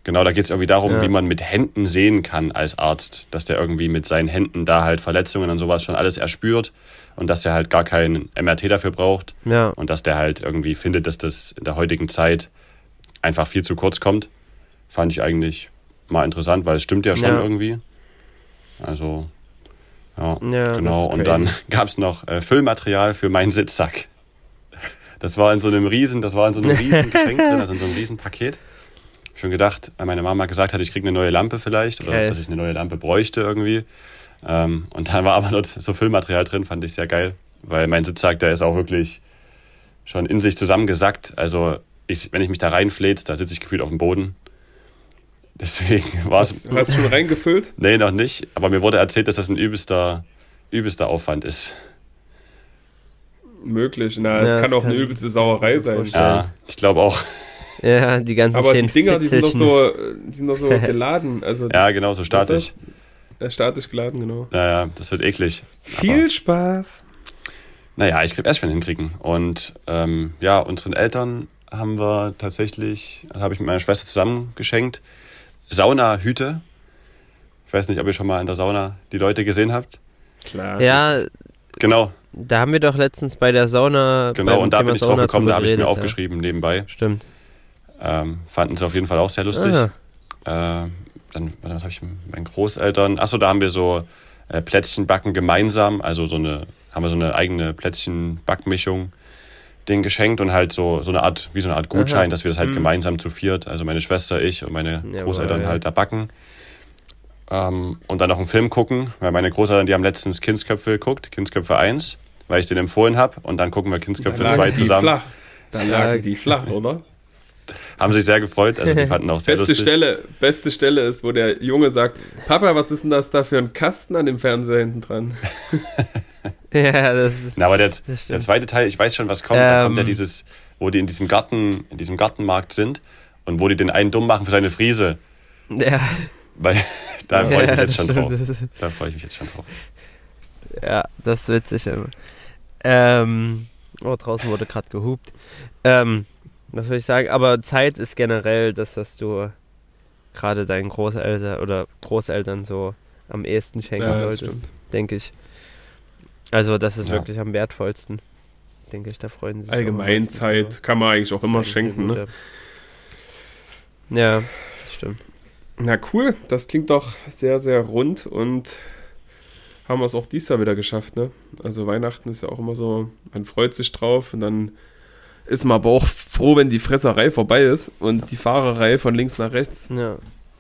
Genau, da geht es irgendwie darum, Ja. wie man mit Händen sehen kann als Arzt. Dass der irgendwie mit seinen Händen da halt Verletzungen und sowas schon alles erspürt und dass der halt gar kein MRT dafür braucht. Ja. Und dass der halt irgendwie findet, dass das in der heutigen Zeit einfach viel zu kurz kommt. Fand ich eigentlich mal interessant, weil es stimmt ja schon Ja. irgendwie. Also, ja, Ja, genau. das ist Und dann crazy. gab es noch Füllmaterial für meinen Sitzsack. Das war in so einem riesen Geschenk drin, also in so einem riesen Paket. Schon gedacht, weil meine Mama gesagt hat, ich kriege eine neue Lampe vielleicht oder Geil. dass ich eine neue Lampe bräuchte irgendwie. Und dann war aber noch so Füllmaterial drin, fand ich sehr geil, weil mein Sitzsack, der ist auch wirklich schon in sich zusammengesackt. Also wenn ich mich da reinfläze, da sitze ich gefühlt auf dem Boden. Deswegen war es... Hast du schon reingefüllt? Nee, noch nicht. Aber mir wurde erzählt, dass das ein übelster Aufwand ist. Möglich. Na, Ja, es das kann auch kann eine übelste Sauerei ich mir sein. vorstellen. Ja, ich glaube auch. Ja, die ganzen Aber die kleinen Dinger, die sind doch Fitzelchen. so geladen. Also Ja, genau, so statisch. statisch geladen, genau. Naja, das wird eklig. Viel Spaß. Naja, ich krieg erst schon hinkriegen. Und ja, unseren Eltern habe ich mit meiner Schwester zusammen geschenkt. Saunahüte. Ich weiß nicht, ob ihr schon mal in der Sauna die Leute gesehen habt. Klar. Ja, Genau, da haben wir doch letztens bei der Sauna. genau. beim Und da Thema bin ich drauf Sauna gekommen, da habe ich mir drüber geredet, aufgeschrieben nebenbei. Ja. Stimmt. Fanden sie auf jeden Fall auch sehr lustig. Ah, Dann, was habe ich mit meinen Großeltern? Achso, da haben wir so Plätzchen backen gemeinsam. Also haben wir so eine eigene Plätzchen-Backmischung denen geschenkt und halt so eine Art Gutschein, Aha. dass wir das halt gemeinsam zu viert, also meine Schwester, ich und meine Jawohl, Großeltern ja. halt da backen. Und dann noch einen Film gucken, weil meine Großeltern, die haben letztens Kindsköpfe geguckt, Kindsköpfe 1, weil ich den empfohlen habe. Und dann gucken wir Kindsköpfe 2 zusammen. Flach. Da lagen die flach, oder? Haben sich sehr gefreut, also die fanden auch sehr lustig. Beste Stelle ist, wo der Junge sagt, Papa, was ist denn das da für ein Kasten an dem Fernseher hinten dran? ja, das ist. Na, aber der stimmt. zweite Teil, ich weiß schon, was kommt. Da kommt ja wo die in diesem Gartenmarkt sind und wo die den einen dumm machen für seine Friese. Ja, Weil da freue ich mich ja, jetzt schon das drauf. stimmt, das ist- Da freue ich mich jetzt schon drauf. Ja, das ist witzig immer. Draußen wurde gerade gehupt. Was soll ich sagen? Aber Zeit ist generell das, was du gerade deinen Großeltern so am ehesten schenken Ja, das solltest, stimmt. denke ich. Also das ist Ja. wirklich am wertvollsten, denke ich. Da freuen sie sich Allgemein am meisten Zeit drüber. kann man eigentlich auch immer Das ist eigentlich schenken, eine ne? gute- Ja, das stimmt. Na cool, das klingt doch sehr, sehr rund und haben wir es auch dieses Jahr wieder geschafft, ne? Also Weihnachten ist ja auch immer so, man freut sich drauf und dann ist man aber auch froh, wenn die Fresserei vorbei ist und die Fahrerei von links nach rechts. Ja.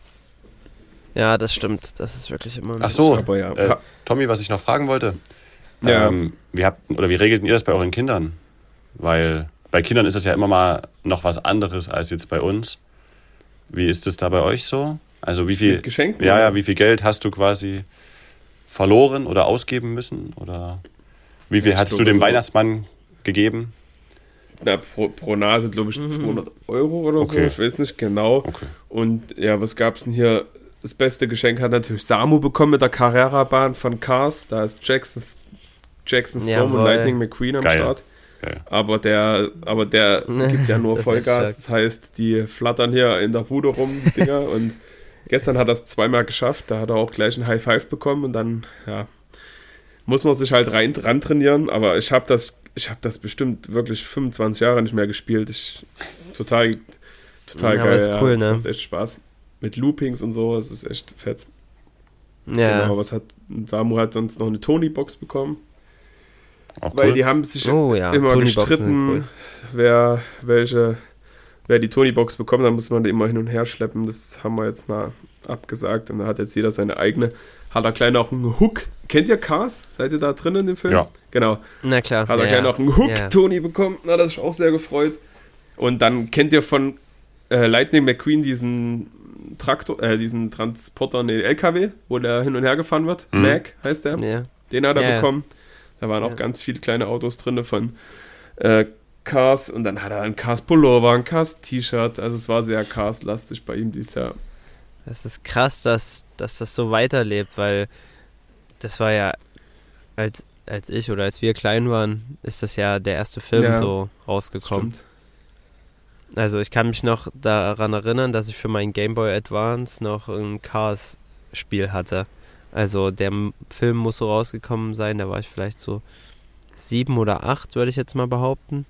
Ja, das stimmt. Das ist wirklich immer. Ach so, Aber ja, Tommy, was ich noch fragen wollte. Ja. Wie regelten ihr das bei euren Kindern? Weil bei Kindern ist es ja immer mal noch was anderes als jetzt bei uns. Wie ist es da bei euch so? Also wie viel Mit Geschenken? Ja, oder? wie viel Geld hast du quasi verloren oder ausgeben müssen? Oder wie viel Ich hast du glaube dem so- Weihnachtsmann gegeben? Na, pro Nase, glaube ich, 200 Euro oder so, Okay. ich weiß nicht genau. Okay. Und ja, was gab's denn hier? Das beste Geschenk hat natürlich Samu bekommen mit der Carrera-Bahn von Cars. Da ist Jackson Storm Jawohl. und Lightning McQueen am Geil. Start. Geil. Aber der gibt ja nur Das ist Vollgas. echt Das heißt, die flattern hier in der Bude rum, die Dinger. Und gestern hat er es zweimal geschafft. Da hat er auch gleich ein High Five bekommen. Und dann, ja, muss man sich halt ran trainieren. Aber ich habe das bestimmt wirklich 25 Jahre nicht mehr gespielt. Das ist total Ja, aber geil. ist cool, das ne? macht echt Spaß. Mit Loopings und so, das ist echt fett. Ja. Genau, Samu hat sonst noch eine Tony-Box bekommen. Auch Weil cool. die haben sich Oh ja, immer Tony-Boxen sind gestritten, cool. wer die Tony-Box bekommt, dann muss man die immer hin und her schleppen. Das haben wir jetzt mal abgesagt. Und da hat jetzt jeder seine eigene. Hat er gleich noch einen Hook. Kennt ihr Cars? Seid ihr da drin in dem Film? Ja. Genau. Na klar. Hat er ja, gleich noch einen Hook Ja. Tony bekommen. Na, das ist auch sehr gefreut. Und dann kennt ihr von Lightning McQueen diesen diesen Transporter, LKW, wo der hin und her gefahren wird. Mhm. Mac heißt der. Ja. Den hat er Ja. bekommen. Da waren auch Ja. ganz viele kleine Autos drin von Cars. Und dann hat er ein Cars Pullover, ein Cars T-Shirt. Also es war sehr Cars-lastig bei ihm dieses Jahr. Das ist krass, dass das so weiterlebt, weil das war ja, als wir klein waren, ist das ja der erste Film Ja, so rausgekommen. Stimmt. Also ich kann mich noch daran erinnern, dass ich für meinen Game Boy Advance noch ein Cars-Spiel hatte. Also der Film muss so rausgekommen sein, da war ich vielleicht so 7 oder 8, würde ich jetzt mal behaupten.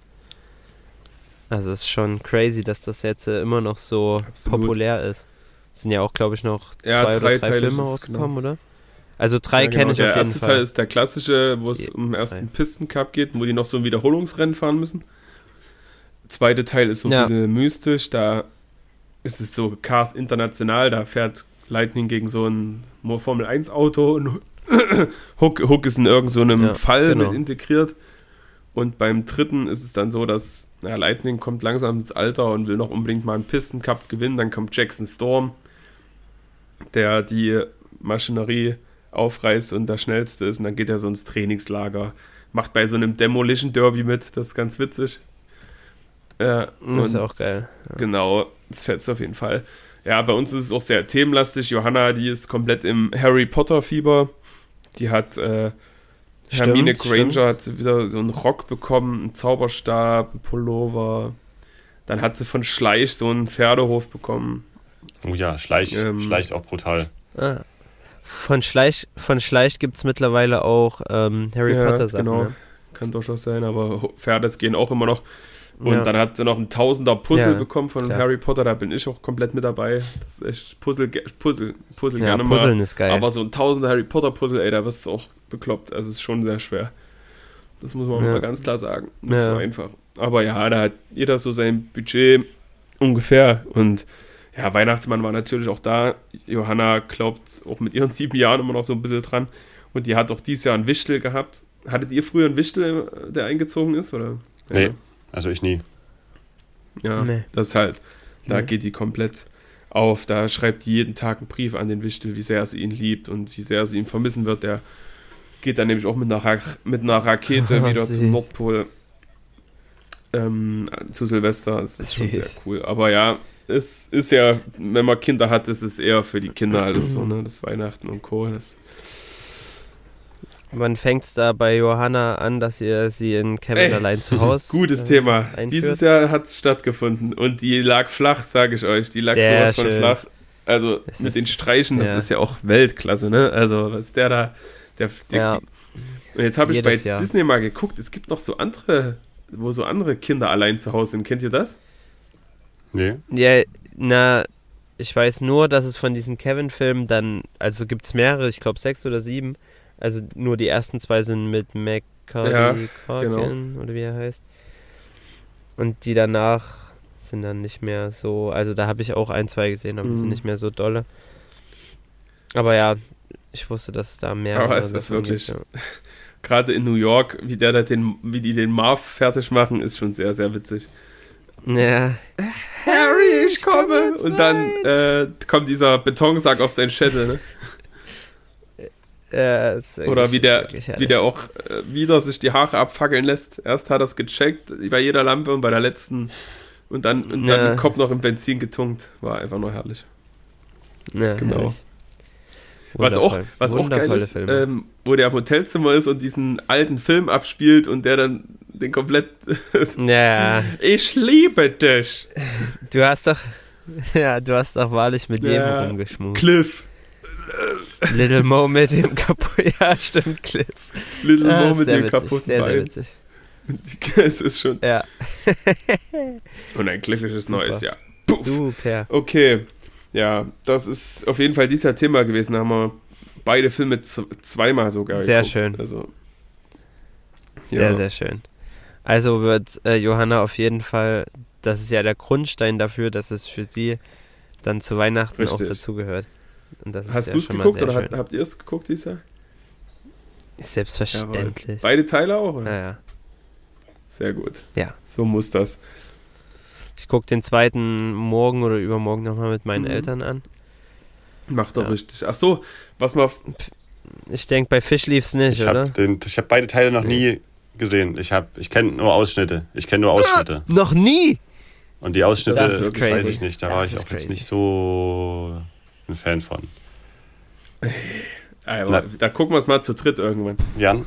Also es ist schon crazy, dass das jetzt immer noch so Absolut. populär ist. Es sind ja auch, glaube ich, noch Ja, 2 oder 3 Teile Filme ist es, rausgekommen, genau. oder? Also 3 kenne ich der auf jeden erste Fall. Teil ist der klassische, wo es Die um den drei. ersten Pistencup geht, wo die noch so ein Wiederholungsrennen fahren müssen. Zweite Teil ist so ein Ja. bisschen mystisch, da ist es so Cars International, da fährt Lightning gegen so ein Formel 1 Auto und Hook ist in irgend so einem Ja, Fall genau. mit integriert. Und beim dritten ist es dann so, dass Lightning kommt langsam ins Alter und will noch unbedingt mal einen Pistencup gewinnen. Dann kommt Jackson Storm, der die Maschinerie aufreißt und der Schnellste ist. Und dann geht er so ins Trainingslager, macht bei so einem Demolition Derby mit, das ist ganz witzig. Das ist und auch geil. Genau, das fetzt auf jeden Fall. Ja, bei uns ist es auch sehr themenlastig. Johanna, die ist komplett im Harry Potter Fieber. Die hat Hermine Granger hat wieder so einen Rock bekommen, einen Zauberstab, einen Pullover. Dann hat sie von Schleich so einen Pferdehof bekommen. Oh ja, Schleich ist auch brutal. Ah. Von Schleich gibt es mittlerweile auch Harry Potter Sachen. Genau. Ne? Kann durchaus sein, aber Pferde gehen auch immer noch. Und Ja. dann hat sie noch ein 1000er Puzzle Ja, bekommen von klar. Harry Potter, da bin ich auch komplett mit dabei. Das ist echt Puzzle Ja, gerne Puzzeln mal. ist geil. Aber so ein 1000er Harry Potter Puzzle, ey, da wirst du auch bekloppt. Also es ist schon sehr schwer. Das muss man Ja. mal ganz klar sagen. Nicht Ja. so einfach. Aber ja, da hat jeder so sein Budget ungefähr. Und ja, Weihnachtsmann war natürlich auch da. Johanna glaubt auch mit ihren 7 Jahren immer noch so ein bisschen dran. Und die hat auch dieses Jahr einen Wichtel gehabt. Hattet ihr früher einen Wichtel, der eingezogen ist? Oder? Nee, Ja. also ich nie. Ja, Nee. das ist halt, da Nee. geht die komplett auf. Da schreibt die jeden Tag einen Brief an den Wichtel, wie sehr sie ihn liebt und wie sehr sie ihn vermissen wird. Der geht dann nämlich auch mit einer Rakete wieder Süß. zum Nordpol zu Silvester. Das ist schon sehr Süß. cool. Aber ja, es ist ja, wenn man Kinder hat, ist es eher für die Kinder alles so, ne? Das Weihnachten und Co. Das, Wann fängt es da bei Johanna an, dass ihr sie in Kevin allein zu Hause gutes Thema. einführt? Dieses Jahr hat es stattgefunden und die lag flach, sage ich euch. Die lag Sehr sowas von schön. flach. Also Es mit ist- den Streichen, das ja. ist ja auch Weltklasse, ne? Also was der da, Ja. und jetzt habe ich bei Jedes Jahr. Disney mal geguckt, es gibt noch so andere, wo so andere Kinder allein zu Hause sind. Kennt ihr das? Nee. Ja, na, ich weiß nur, dass es von diesen Kevin-Filmen dann, also gibt es mehrere, ich glaube 6 oder 7. Also nur die ersten 2 sind mit Macaulay Culkin, oder wie er heißt. Und die danach sind dann nicht mehr so, also da habe ich auch 1, 2 gesehen, aber die sind nicht mehr so dolle. Aber ja, ich wusste, dass es da mehr Aber es ist wirklich, gerade in New York, wie die den Marv fertig machen, ist schon sehr, sehr witzig. Ja. Harry, ich komme! Und dann kommt dieser Betonsack auf seinen Schädel, ne? Ja, ist wirklich- Oder wie ist der, wirklich wie herrlich. der auch wieder sich die Haare abfackeln lässt. Erst hat er es gecheckt bei jeder Lampe und bei der letzten und dann Ja. den Kopf noch im Benzin getunkt. War einfach nur herrlich. Ja, Genau. herrlich. Was auch Wundervoll. geil ist, Filme. wo der im Hotelzimmer ist und diesen alten Film abspielt und der dann den komplett Ja, Ich liebe dich, du hast doch wahrlich mit jedem Ja. rumgeschmust. Cliff. Little Mo mit dem kaputt. Ja, stimmt, Cliff. Little Ja, Mo ist mit sehr dem witzig, kaputten sehr, sehr Bein. witzig. Es ist schon. Ja, Und ein glückliches Super. neues Jahr. Puff. super. Okay, ja, das ist auf jeden Fall dieses Jahr Thema gewesen. Da haben wir beide Filme zweimal sogar Sehr geguckt. schön. Also, Sehr, ja. sehr schön. Also wird Johanna auf jeden Fall, das ist ja der Grundstein dafür, dass es für sie dann zu Weihnachten auch Richtig. dazugehört. Und das ist Hast ja du es schon mal geguckt sehr oder schön. habt ihr es geguckt dieses Jahr? Selbstverständlich. Jawohl. Beide Teile auch? Oder? Ja, ja. Sehr gut. Ja. So muss das. Ich gucke den zweiten morgen oder übermorgen nochmal mit meinen Mhm. Eltern an. Macht doch Ja. richtig. Ach so, was mal. Ich denke, bei Fisch lief's nicht, Ich oder? habe beide Teile noch nie gesehen. Ich kenne nur Ausschnitte. Noch nie! Und die Ausschnitte, Das ist crazy. weiß ich nicht. Da Das war ich ist auch jetzt crazy. nicht so ein Fan von. Aber da gucken wir es mal zu dritt irgendwann. Gern.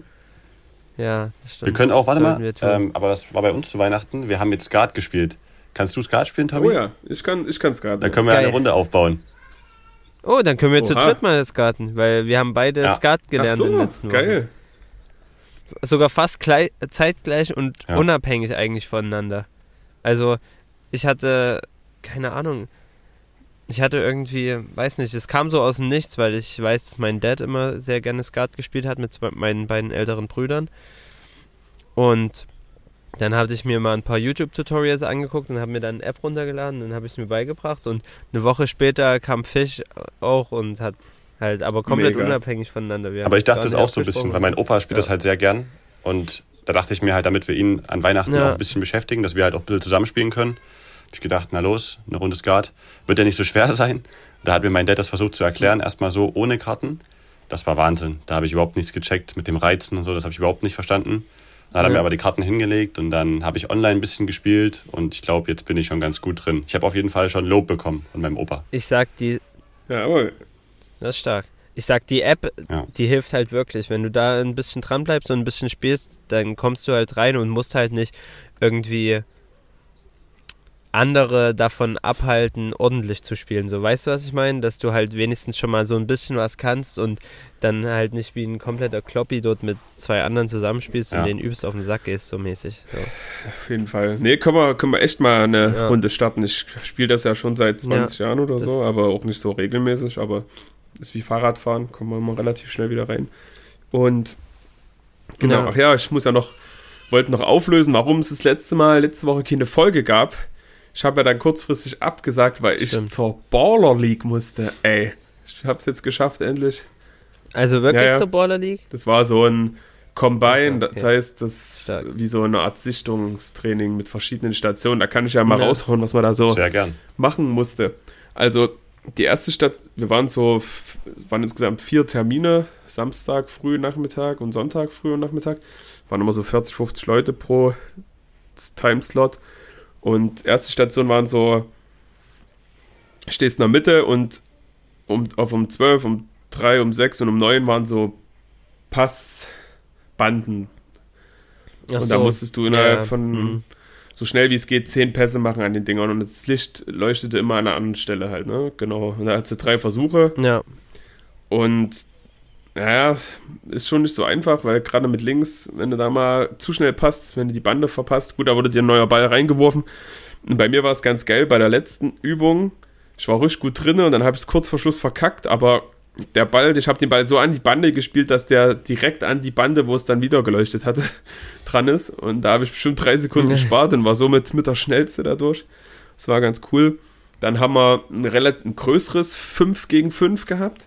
Ja, das stimmt. Wir können auch, warte Sollten mal, wir tun. aber das war bei uns zu Weihnachten. Wir haben mit Skat gespielt. Kannst du Skat spielen, Tommy? Oh ja, ich kann Skat. Dann können wir Geil. eine Runde aufbauen. Oh, dann können wir zu Oha. dritt mal skaten, weil wir haben beide Ja. Skat Ach gelernt in den so, letzten Wochen. geil. Sogar fast zeitgleich und Ja. unabhängig eigentlich voneinander. Also ich hatte, keine Ahnung, ich hatte irgendwie, weiß nicht, es kam so aus dem Nichts, weil ich weiß, dass mein Dad immer sehr gerne Skat gespielt hat mit meinen beiden älteren Brüdern. Und dann habe ich mir mal ein paar YouTube-Tutorials angeguckt und habe mir dann eine App runtergeladen, dann habe ich es mir beigebracht und eine Woche später kam Fisch auch und hat halt, aber komplett Mega. unabhängig voneinander. Wir haben Aber ich dachte gar das nicht auch so ein bisschen, weil mein Opa spielt das halt sehr gern. Und da dachte ich mir halt, damit wir ihn an Weihnachten Ja. auch ein bisschen beschäftigen, dass wir halt auch ein bisschen zusammenspielen können, habe ich gedacht, na los, eine Runde Skat. Wird ja nicht so schwer sein. Da hat mir mein Dad das versucht zu erklären, erstmal so ohne Karten. Das war Wahnsinn. Da habe ich überhaupt nichts gecheckt mit dem Reizen und so, das habe ich überhaupt nicht verstanden. Dann hat er mir aber die Karten hingelegt und dann habe ich online ein bisschen gespielt und ich glaube, jetzt bin ich schon ganz gut drin. Ich habe auf jeden Fall schon Lob bekommen von meinem Opa. Ich sag, Ja, aber das ist stark. Ich sag, die App, Ja. die hilft halt wirklich. Wenn du da ein bisschen dran bleibst und ein bisschen spielst, dann kommst du halt rein und musst halt nicht irgendwie andere davon abhalten, ordentlich zu spielen. So, weißt du, was ich meine? Dass du halt wenigstens schon mal so ein bisschen was kannst und dann halt nicht wie ein kompletter Kloppi dort mit zwei anderen zusammenspielst Ja. und den übst auf den Sack gehst, so mäßig. So. auf jeden Fall. Nee, können wir echt mal eine Ja. Runde starten. Ich spiele das ja schon seit 20 Jahren oder so, das- aber auch nicht so regelmäßig. Aber ist wie Fahrradfahren, kommen wir mal relativ schnell wieder rein. Und genau, Ja. ach ja, ich wollte noch auflösen, warum es letzte Woche keine Folge gab. Ich habe ja dann kurzfristig abgesagt, weil ich Stimmt. zur Baller League musste. Ey, ich habe es jetzt geschafft, endlich. Also wirklich Ja, ja. zur Baller League? Das war so ein Combine, Okay. das heißt, das Stark. wie so eine Art Sichtungstraining mit verschiedenen Stationen. Da kann ich ja mal Ja. raushauen, was man da so Sehr gern. machen musste. Also die erste Stadt, es waren insgesamt 4 Termine, Samstag früh Nachmittag und Sonntag früh und Nachmittag. Waren immer so 40, 50 Leute pro Timeslot. Und erste Station waren so, stehst in der Mitte und um 12, um 3, um 6 und um 9 waren so Passbanden. Ach Und da so. musstest du innerhalb Ja, von mhm. so schnell wie es geht 10 Pässe machen an den Dingern und das Licht leuchtete immer an einer anderen Stelle halt, ne? Genau. Und da hat sie 3 Versuche Ja, und naja, ist schon nicht so einfach, weil gerade mit links, wenn du da mal zu schnell passt, wenn du die Bande verpasst, gut, da wurde dir ein neuer Ball reingeworfen. Und bei mir war es ganz geil, bei der letzten Übung, ich war richtig gut drin und dann habe ich es kurz vor Schluss verkackt, aber der Ball, ich habe den Ball so an die Bande gespielt, dass der direkt an die Bande, wo es dann wieder geleuchtet hatte, dran ist. Und da habe ich bestimmt 3 Sekunden gespart und war somit mit der Schnellste dadurch. Das war ganz cool. Dann haben wir ein größeres 5 gegen 5 gehabt.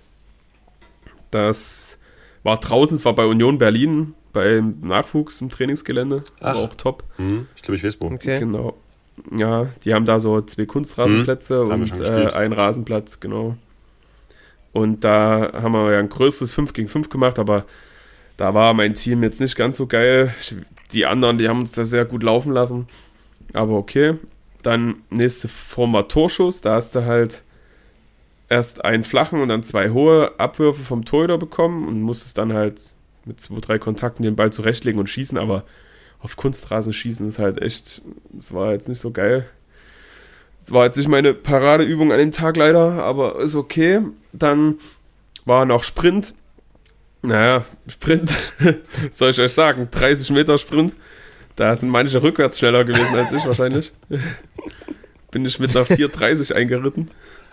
Das war draußen, es war bei Union Berlin, beim Nachwuchs im Trainingsgelände. Ach. War auch top. Ich glaube, ich weiß wo. okay. Genau. Ja, die haben da so 2 Kunstrasenplätze Da haben wir und schon gespielt. einen Rasenplatz, genau. Und da haben wir ja ein größeres 5 gegen 5 gemacht, aber da war mein Team jetzt nicht ganz so geil. Die anderen, die haben uns da sehr gut laufen lassen. Aber okay. Dann nächste Form war Torschuss. Da hast du halt erst einen flachen und dann 2 hohe Abwürfe vom Torhüter bekommen und musstest dann halt mit 2, 3 Kontakten den Ball zurechtlegen und schießen, aber auf Kunstrasen schießen ist halt echt, das war jetzt nicht so geil. Das war jetzt nicht meine Paradeübung an dem Tag leider, aber ist okay. Dann war noch Sprint. Naja, Sprint, soll ich euch sagen, 30 Meter Sprint. Da sind manche rückwärts schneller gewesen als ich wahrscheinlich. Bin ich mit einer 4,30 eingeritten.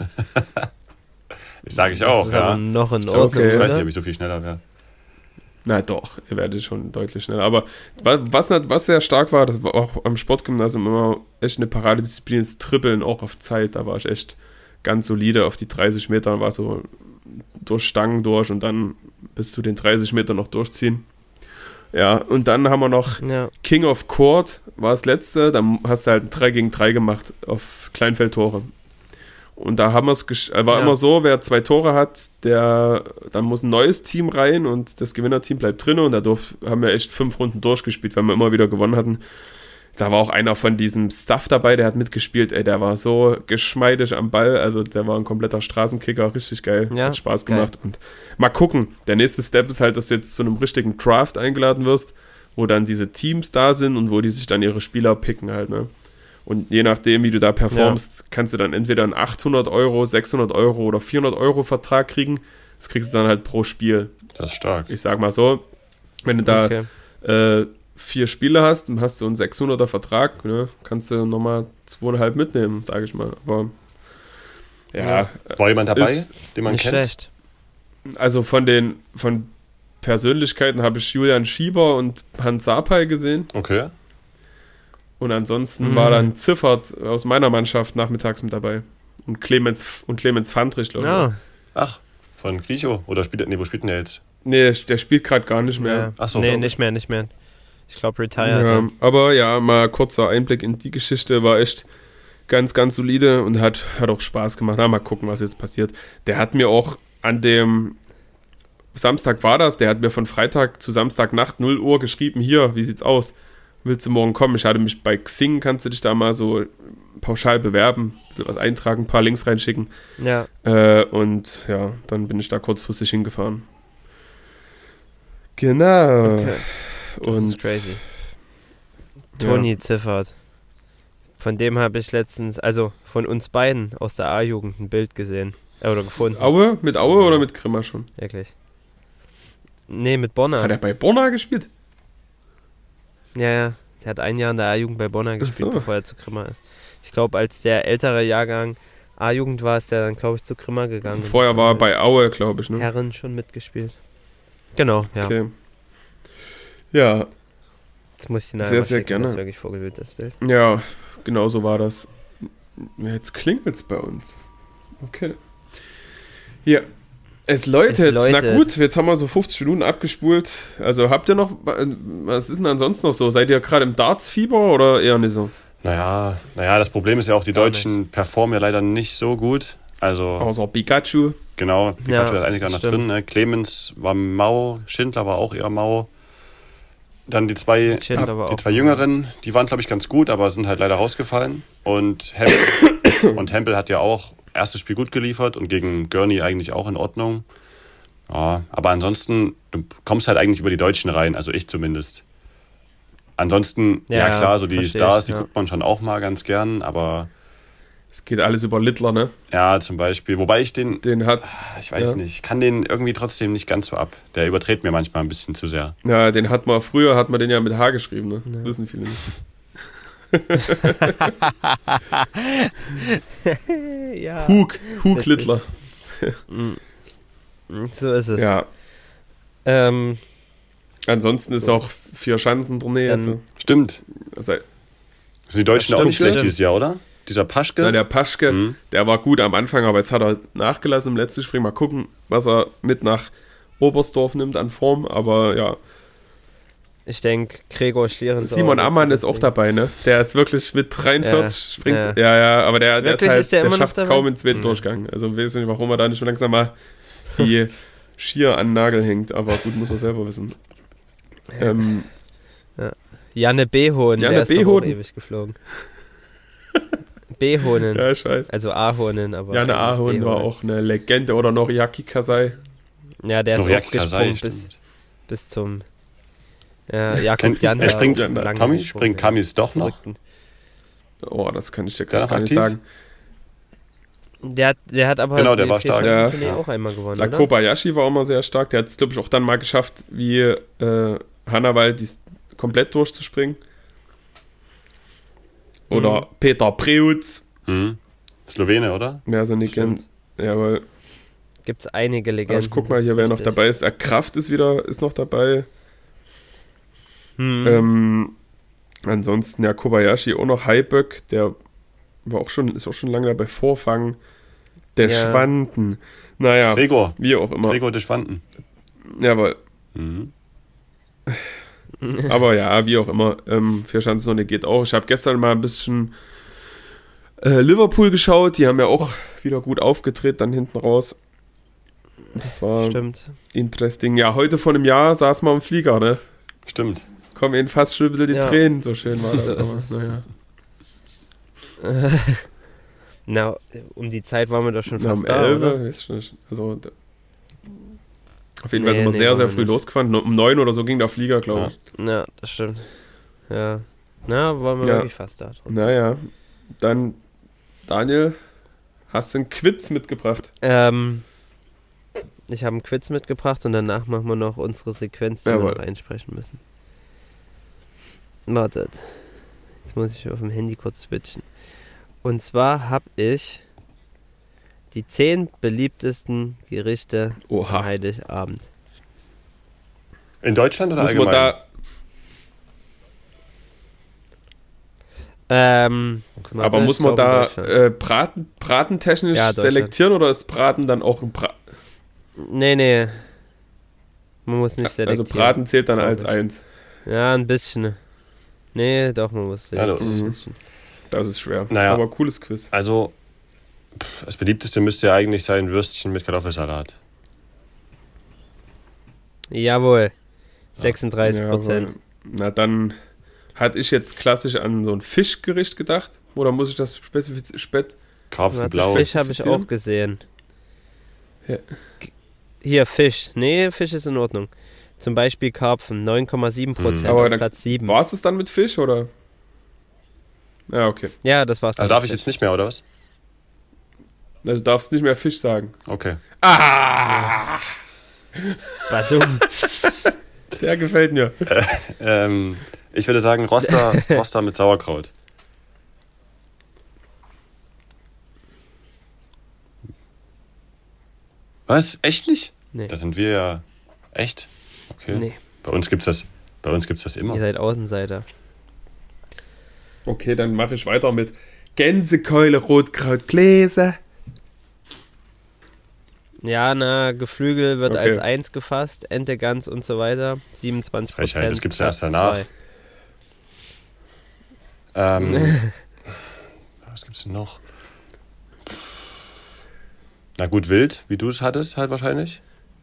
Das sage ich Das auch, ist aber ja. noch in Okay. Ordnung, Ich weiß nicht, oder? ob ich so viel schneller wäre. Na doch, ihr werdet schon deutlich schneller. Aber was sehr stark war, das war auch am Sportgymnasium immer echt eine Paradedisziplin, ist Trippeln auch auf Zeit. Da war ich echt ganz solide auf die 30 Meter und war so durch Stangen durch und dann bis zu den 30 Meter noch durchziehen. Ja, und dann haben wir noch Ja. King of Court, war das letzte. Dann hast du halt ein 3 gegen 3 gemacht auf Kleinfeldtore. Und da haben wir es, war Ja. immer so, wer 2 Tore hat, dann muss ein neues Team rein und das Gewinnerteam bleibt drin und da haben wir echt 5 Runden durchgespielt, weil wir immer wieder gewonnen hatten. Da war auch einer von diesem Staff dabei, der hat mitgespielt, ey, der war so geschmeidig am Ball, also der war ein kompletter Straßenkicker, richtig geil, Ja, hat Spaß geil. gemacht. Und mal gucken, der nächste Step ist halt, dass du jetzt zu einem richtigen Draft eingeladen wirst, wo dann diese Teams da sind und wo die sich dann ihre Spieler picken halt, ne. Und je nachdem, wie du da performst, kannst du dann entweder einen 800 Euro, 600 Euro oder 400 Euro Vertrag kriegen. Das kriegst du dann halt pro Spiel. Das ist stark. Ich sag mal so, wenn du da 4 Spiele hast, dann hast du einen 600er Vertrag, ne, kannst du nochmal 2,5 mitnehmen, sage ich mal. Aber ja. War jemand dabei, den man Nicht kennt? schlecht. Also von Persönlichkeiten habe ich Julian Schieber und Hans Sapai gesehen. Okay. Und ansonsten war dann Ziffert aus meiner Mannschaft nachmittags mit dabei. Und Clemens Fandrich, glaube ich. Ja. Ach, von Griecho? Oder wo spielt denn der jetzt? Nee, der spielt gerade gar nicht mehr. Ja. Ach so, Nee, okay. nicht mehr. Ich glaube, retired. Ja, aber ja, mal kurzer Einblick in die Geschichte, war echt ganz, ganz solide und hat auch Spaß gemacht. Na, mal gucken, was jetzt passiert. Der hat mir auch an dem Samstag der hat mir von Freitag zu Samstagnacht 0 Uhr geschrieben, hier, wie sieht's aus? Willst du morgen kommen? Ich hatte mich bei Xing, kannst du dich da mal so pauschal bewerben, ein bisschen was eintragen, ein paar Links reinschicken. Ja. Und ja, dann bin ich da kurzfristig hingefahren. Genau. Okay. Das Und ist crazy. Toni Ziffert. Von dem habe ich letztens, also von uns beiden aus der A-Jugend ein Bild gesehen. Oder gefunden. Aue? Mit Aue oder mit Grimma schon? Wirklich. Nee, mit Bonner. Hat er bei Bonner gespielt? Ja. Der hat ein Jahr in der A-Jugend bei Bonner gespielt, so. bevor er zu Grimma ist. Ich glaube, als der ältere Jahrgang A-Jugend war, ist der dann, glaube ich, zu Grimma gegangen. Vorher war er bei Aue, glaube ich, ne? Herren schon mitgespielt. Genau, ja. Okay. Ja, Jetzt muss ich ihn Sehr, einmal sehr schicken, gerne. Das ist wirklich vorgewählt, das Bild. ja, genau so war das. Jetzt klingelt's bei uns. Okay. Ja. Es läutet. Na gut, jetzt haben wir so 50 Minuten abgespult. Also habt ihr noch, was ist denn ansonsten noch so? Seid ihr gerade im Darts-Fieber oder eher nicht so? Naja, das Problem ist ja auch, die Deutschen performen ja leider nicht so gut. Also, Außer Pikachu. genau, Pikachu Ja, hat einige das noch stimmt. drin. Ne? Clemens war mau, Schindler war auch eher mau. Dann die zwei Jüngeren, die waren, glaube ich, ganz gut, aber sind halt leider rausgefallen. Und Hempel hat ja auch erstes Spiel gut geliefert und gegen Gurney eigentlich auch in Ordnung. Ja, aber ansonsten, du kommst halt eigentlich über die Deutschen rein, also ich zumindest. Ansonsten, ja klar, so die Stars, die guckt man schon auch mal ganz gern, aber Es geht alles über Littler, ne? ja, zum Beispiel, wobei ich Den hat, ich weiß nicht, kann den irgendwie trotzdem nicht ganz so ab. Der überträgt mir manchmal ein bisschen zu sehr. ja, früher hat man den ja mit H geschrieben, ne? Das wissen viele nicht. Ja. Hug Witzig. Littler. So ist es. Ja, Ähm, ansonsten ist auch Vier-Schanzentournee Dann- jetzt. Stimmt. Also, Sind die Deutschen Das auch nicht stimmt, schlecht stimmt. dieses Jahr, oder? Dieser Paschke? na, der Paschke, Mhm. der war gut am Anfang, aber jetzt hat er nachgelassen im letzten Spring. Mal gucken, was er mit nach Oberstdorf nimmt an Form. Aber ja, ich denke, Gregor Schlieren. Simon Ammann ist auch dabei, ne? Der ist wirklich mit 43, springt. ja. Ja, aber der Wirklich, ist halt, ist der der immer noch schafft es dabei? kaum im zweiten Durchgang. Also weiß nicht, warum er da nicht schon langsam mal die Skier an den Nagel hängt. Aber gut, muss er selber wissen. Janne Behohn, Janne der ist doch auch Behohn. ewig geflogen. Behohnen. Ja, ich weiß. Also Ahonen, aber. Janne eigentlich Ahorn war Behohnen. auch eine Legende. Oder Noriaki Kasai. Ja, der ist Noriaki auch Kasai, gesprungen stimmt. bis zum. Ja, Jakob Jan. Er springt, lange springt Kamis doch noch? Verrückten. Oh, das kann ich dir Der noch gar nicht aktiv? sagen. Der hat aber Genau, der die war stark. Vierschanzentournee Ja. auch einmal gewonnen, Der oder? Kobayashi war auch mal sehr stark. Der hat es, glaube ich, auch dann mal geschafft, wie Hannawald komplett durchzuspringen. Oder Peter Preutz. Hm. Slowene, oder? Mehr so nicht Stimmt. kennt. Jawohl. Gibt's einige Aber Legenden. ich guck mal hier, wer noch dabei ist. Kraft ist noch dabei. Ansonsten, ja, Kobayashi auch noch. Haiböck, der ist auch schon lange dabei. Vorfang. Der Ja. Schwanden. Naja, Gregor. wie auch immer. Gregor de Schwanden. Jawohl. Mhm. Aber ja, wie auch immer. Vierschanzentournee geht auch. Ich habe gestern mal ein bisschen Liverpool geschaut. Die haben ja auch wieder gut aufgetreten, dann hinten raus. Das war Stimmt. interesting. Ja, heute vor einem Jahr saß man im Flieger, ne? Stimmt. Kommen ihnen fast schon ein bisschen die Ja. Tränen. So schön war das. So Aber, ist es. naja. Na, um die Zeit waren wir doch schon Na, um fast da, 11, oder? weiß ich nicht. Also, auf jeden Fall Nee, sind wir nee, sehr, waren sehr wir früh nicht. losgefahren. Um 9 oder so ging der Flieger, glaube ich. Ja, das stimmt. Ja. Na, waren wir Ja. wirklich fast da. trotzdem. Naja, dann, Daniel, hast du einen Quiz mitgebracht? Ich habe einen Quiz mitgebracht und danach machen wir noch unsere Sequenz, die wir Jawohl. noch einsprechen müssen. Wartet. Jetzt muss ich auf dem Handy kurz switchen. Und zwar habe ich die 10 beliebtesten Gerichte am Oha. Heiligabend. In Deutschland oder Muss man allgemein? Aber muss man da bratentechnisch Ja, Deutschland. selektieren oder ist Braten dann auch ein Nee. Man muss nicht selektieren. Also Braten zählt dann glaub als ich. 1. Ja, ein bisschen. Nee, doch, man muss Ja, selektieren. das- ein bisschen. Das ist schwer. Naja. Aber cooles Quiz. Also, das beliebteste müsste ja eigentlich sein Würstchen mit Kartoffelsalat. Jawohl. 36%. Jawohl. Na, dann hatte ich jetzt klassisch an so ein Fischgericht gedacht. Oder muss ich das spezifizieren? Karpfen Warte, blau. Fisch habe ich spezifizieren? auch gesehen. Ja. Hier, Fisch. Nee, Fisch ist in Ordnung. Zum Beispiel Karpfen, 9,7% Aber auf dann Platz 7. War es dann mit Fisch oder? Ja, okay. Ja, das war's. Also dann darf mit ich Fisch. jetzt nicht mehr, oder was? Also du darfst nicht mehr Fisch sagen. Okay. Badum. Der gefällt mir. Ich würde sagen Roster mit Sauerkraut. Was? Echt nicht? Nee. Da sind wir ja echt. Okay. Nee, Bei uns gibt's das immer. ihr seid Außenseiter. Okay, dann mache ich weiter mit Gänsekeule, Rotkraut, Gläser. Ja, na, Geflügel wird Okay. als 1 gefasst, Ente, Gans und so weiter. 27%. Frechheit, das gibt's ja erst Platz danach. 2. Was gibt's denn noch? Na gut, wild, wie du es hattest, halt wahrscheinlich.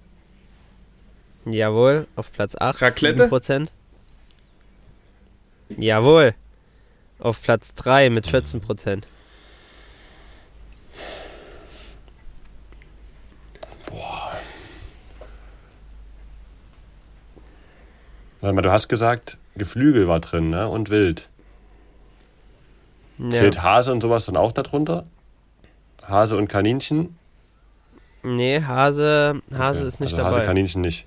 Jawohl, auf Platz 8, Raclette? 7%. Jawohl. Auf Platz 3 mit 14%. Warte mal, du hast gesagt, Geflügel war drin, ne? Und wild. Ja. Zählt Hase und sowas dann auch darunter? Hase und Kaninchen? Nee, Hase Okay, ist nicht also Hase, dabei. Kaninchen nicht.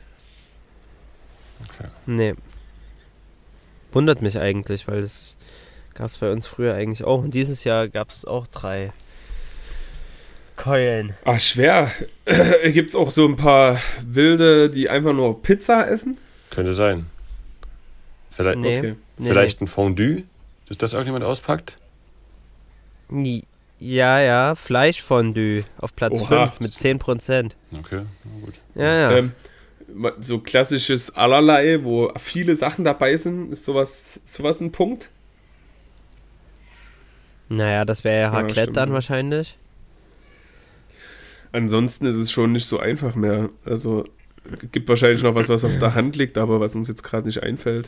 Nee. Wundert mich eigentlich, weil das gab es bei uns früher eigentlich auch. Und dieses Jahr gab es auch 3 Keulen. Ach, schwer. Gibt es auch so ein paar Wilde, die einfach nur Pizza essen? Könnte sein. Vielleicht, Nee. Okay. vielleicht ein Fondue, dass das irgendjemand auspackt? Nee. Ja, Fleischfondue auf Platz Oha. 5 mit 10%. Okay, na gut. Ja. So klassisches Allerlei, wo viele Sachen dabei sind. Ist sowas ein Punkt? Naja, das wäre ja Ja, Raclette stimmt, dann ja. wahrscheinlich. Ansonsten ist es schon nicht so einfach mehr. Also gibt wahrscheinlich noch was auf der Hand liegt, aber was uns jetzt gerade nicht einfällt.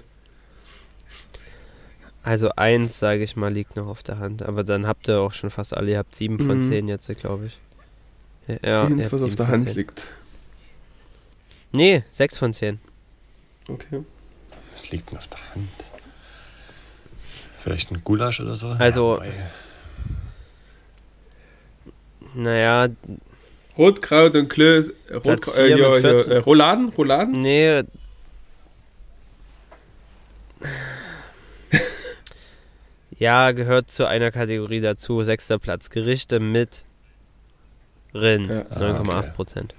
Also 1, sage ich mal, liegt noch auf der Hand. Aber dann habt ihr auch schon fast alle. Ihr habt 7 von 10 jetzt, glaube ich. Ja, ihr Eins, habt was 7 auf der von Hand 10. liegt. Nee, 6 von 10. Okay. Was liegt denn auf der Hand? Vielleicht ein Gulasch oder so? Also- Ja, wobei- Naja, Rotkraut und Klöß. Platz 4 mit 14. Rouladen? nee. Ja, gehört zu einer Kategorie dazu. 6. Platz. Gerichte mit Rind. Ja. 9,8%.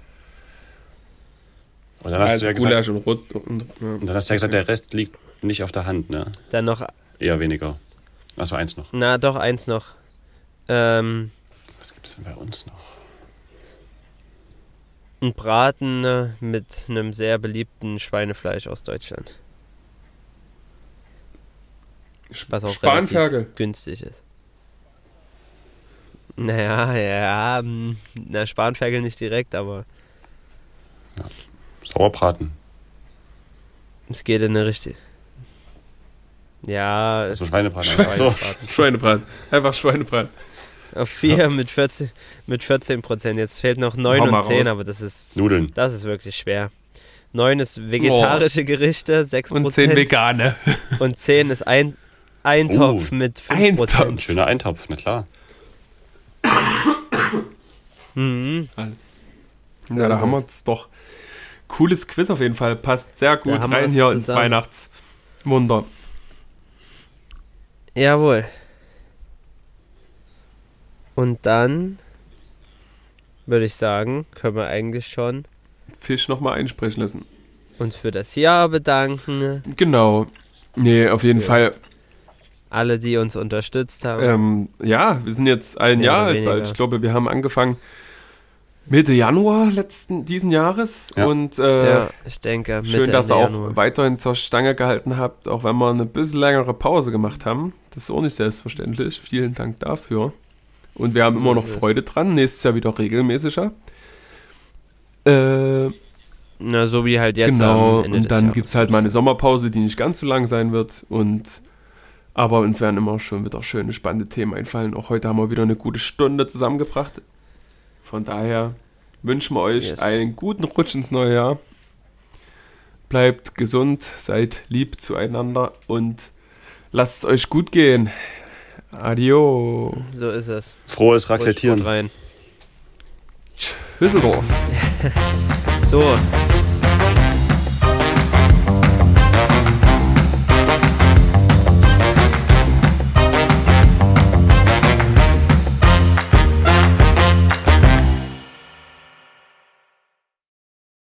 Und dann hast Also du ja gesagt, Gulasch und Rot. Ja. und dann hast du ja gesagt, der Rest liegt nicht auf der Hand, ne? Dann noch, Eher weniger. Achso, eins noch. na doch, 1 noch. Was gibt's denn bei uns noch? Ein Braten mit einem sehr beliebten Schweinefleisch aus Deutschland. Was auch Spanferkel. relativ günstig ist. Naja, na Spanferkel nicht direkt, aber Sauerbraten. es geht in eine richtige... Ja, Also Schweinebraten. Achso. Schweinebraten. Schweinebraten. Einfach Schweinebraten. Auf 4 mit 14%. Jetzt fehlt noch 9 Hau und mal 10, raus. aber das ist wirklich schwer. 9 ist vegetarische Gerichte, 6%. Und 10 Vegane. Und 10 ist Eintopf mit 5%. Ein schöner Eintopf, na klar. Mhm. Ja, da haben wir es doch. Cooles Quiz auf jeden Fall. Passt sehr gut haben wir rein es hier ins zusammen. Weihnachtswunder. Jawohl. Und dann würde ich sagen, können wir eigentlich schon Fisch nochmal einsprechen lassen. uns für das Jahr bedanken. Genau. Nee, auf jeden Ja. Fall. Alle, die uns unterstützt haben. Ja, wir sind jetzt ein Mehr Jahr oder alt weniger. bald. Ich glaube, wir haben angefangen Mitte Januar diesen Jahres. Ja. Und Ja, ich denke, Mitte, schön, dass ihr Ende auch Januar. weiterhin zur Stange gehalten habt, auch wenn wir eine bisschen längere Pause gemacht haben. Das ist auch nicht selbstverständlich. Vielen Dank dafür. Und wir haben immer noch Freude dran. Nächstes Jahr wieder regelmäßiger. Na, so wie halt jetzt Genau, am Ende und des dann Jahres. gibt es halt mal eine Sommerpause, die nicht ganz so lang sein wird. Aber uns werden immer schon wieder schöne, spannende Themen einfallen. Auch heute haben wir wieder eine gute Stunde zusammengebracht. Von daher wünschen wir euch einen guten Rutsch ins neue Jahr. Bleibt gesund, seid lieb zueinander und lasst es euch gut gehen. Adio. So ist es. Frohes Ruhig Raclettieren. gut rein. Düsseldorf. So,